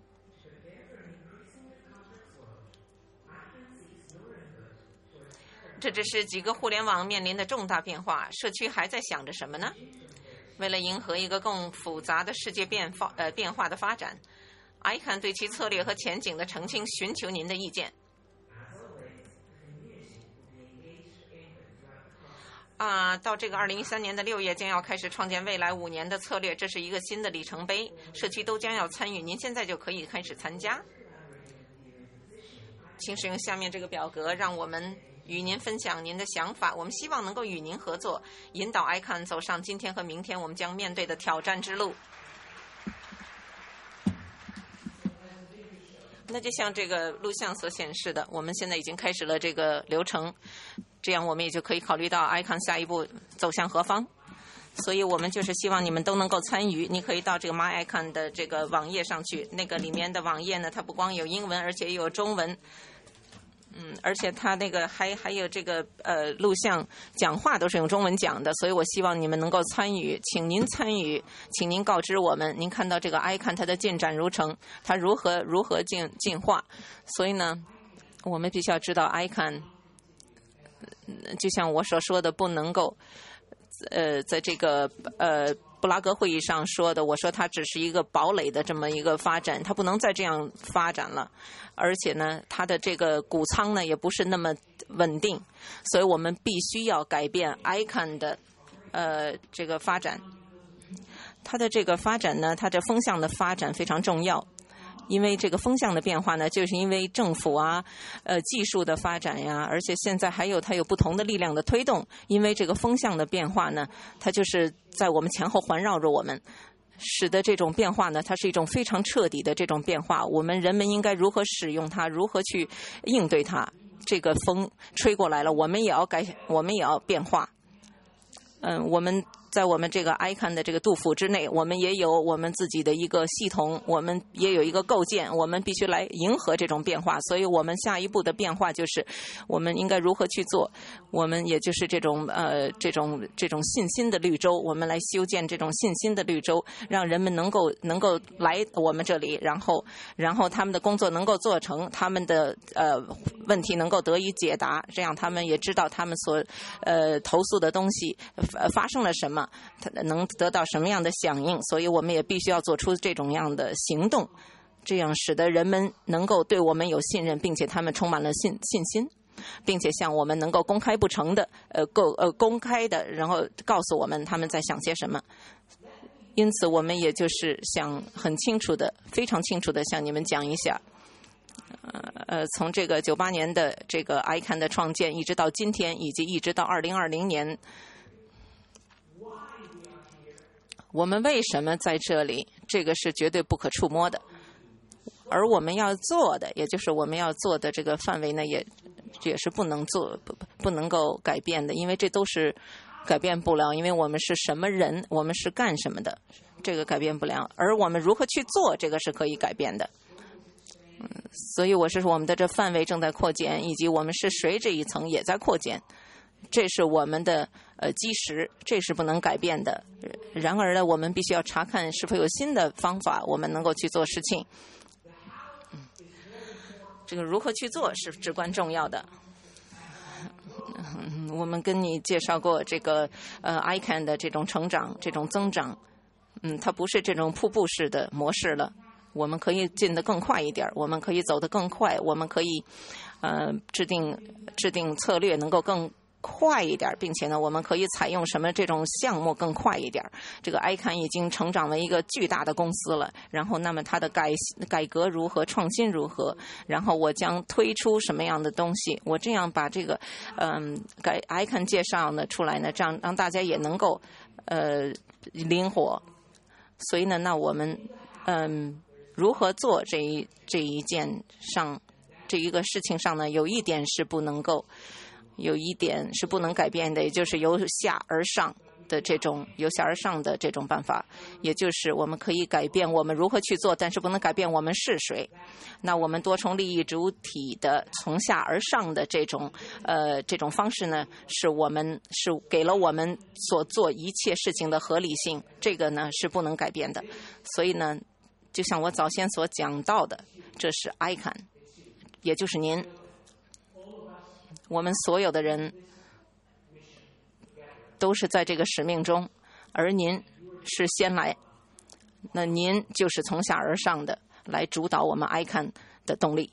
这只是几个互联网面临的重大变化。社区还在想着什么呢？为了迎合一个更复杂的世界变化的发展，ICAN 对其策略和前景的澄清寻求您的意见。到这个2013年的6月将要开始创建未来5年的策略，这是一个新的里程碑，社区都将要参与，您现在就可以开始参加。请使用下面这个表格，让我们与您分享您的想法。我们希望能够与您合作，引导 ICAN 走上今天和明天我们将面对的挑战之路。那就像这个录像所显示的，我们现在已经开始了这个流程。 这样我们也就可以考虑到 ICANN 下一步走向何方。所以我们就是希望你们都能够参与。你可以到这个 MyICANN 的这个网页上去，那个里面的网页呢，它不光有英文，而且也有中文。而且它那个还有这个录像讲话都是用中文讲的，所以我希望你们能够参与，请您参与，请您告知我们，您看到这个 ICANN 它的进展如成，它如何进化。所以呢，我们必须要知道 ICANN， 就像我所说的，不能够在这个布拉格会议上说的，我说它只是一个堡垒的这么一个发展，它不能再这样发展了。而且呢，它的这个谷仓呢也不是那么稳定，所以我们必须要改变 ICANN 的这个发展。它的这个发展呢，它的风向的发展非常重要。因为这个风向的变化呢，就是因为政府啊、技术的发展呀，而且现在它有不同的力量的推动。因为这个风向的变化呢，它就是在我们前后环绕着我们，使得这种变化呢，它是一种非常彻底的这种变化。我们人们应该如何使用它，如何去应对它。这个风吹过来了，我们也要变化。我们在我们这个 ICANN 的这个杜甫之内，我们也有我们自己的一个系统，我们也有一个构建，我们必须来迎合这种变化。所以我们下一步的变化就是我们应该如何去做。我们也就是这种信心的绿洲，我们来修建这种信心的绿洲，让人们能够来我们这里，然后他们的工作能够做成，他们的问题能够得以解答，这样他们也知道他们所投诉的东西发生了什么，他能得到什么样的响应。所以我们也必须要做出这种样的行动，这样使得人们能够对我们有信任，并且他们充满了信心，并且向我们能够公开不成的公开的，然后告诉我们他们在想些什么。因此我们也就是想很清楚的、非常清楚的向你们讲一下，从这个98年的这个 ICANN 的创建，一直到今天，以及一直到2020年，我们为什么在这里？这个是绝对不可触摸的。而我们要做的，也就是我们要做的这个范围呢，也是不能够改变的，因为这都是改变不了，因为我们是什么人，我们是干什么的，这个改变不了。而我们如何去做，这个是可以改变的。所以我们的这范围正在扩建，以及我们是谁这一层也在扩建，这是我们的基石，这是不能改变的。然而呢，我们必须要查看是否有新的方法，我们能够去做事情。这个如何去做是至关重要的。我们跟你介绍过这个ICANN 的这种成长、这种增长，它不是这种瀑布式的模式了。我们可以进得更快一点，我们可以走得更快，我们可以制定策略能够更快一点，并且呢，我们可以采用什么这种项目更快一点。这个 ICANN 已经成长为一个巨大的公司了，然后那么它的改革如何，创新如何，然后我将推出什么样的东西，我这样把这个ICANN 介绍呢出来呢，这样让大家也能够灵活。所以呢，那我们如何做这一件上这一个事情上呢，有一点是不能改变的，也就是由下而上的这种办法，也就是我们可以改变我们如何去做，但是不能改变我们是谁。那我们多重利益主体的从下而上的这种方式呢，是给了我们所做一切事情的合理性，这个呢是不能改变的。所以呢，就像我早先所讲到的，这是 ICANN， 也就是您。我们所有的人都是在这个使命中，而您是先来，那您就是从下而上的来主导我们 ICANN 的动力。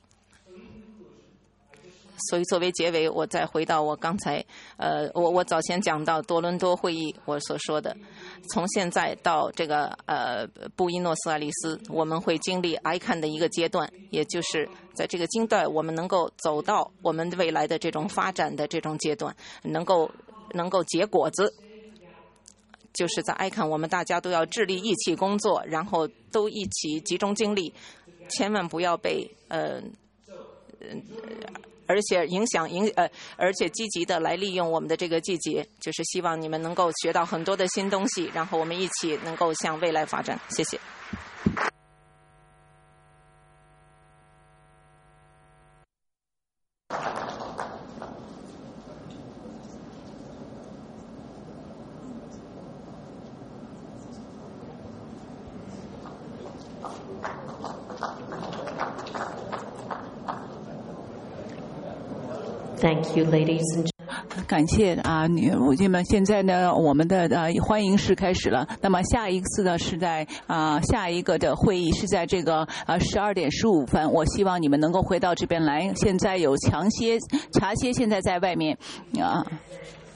所以作为结尾，我再回到我刚才我早先讲到多伦多会议我所说的，从现在到这个布宜诺斯艾利斯，我们会经历 ICANN 的一个阶段，也就是在这个阶段我们能够走到我们未来的这种发展的这种阶段，能够结果子。就是在 ICANN 我们大家都要致力一起工作，然后都一起集中精力，千万不要被而且而且积极的来利用我们的这个季节，就是希望你们能够学到很多的新东西，然后我们一起能够向未来发展。谢谢。 Thank you, ladies and gentlemen. 感谢你们。现在呢，我们的欢迎式开始了。那么下一次呢是在下一个的会议是在这个12点15分。我希望你们能够回到这边来。现在有茶歇现在在外面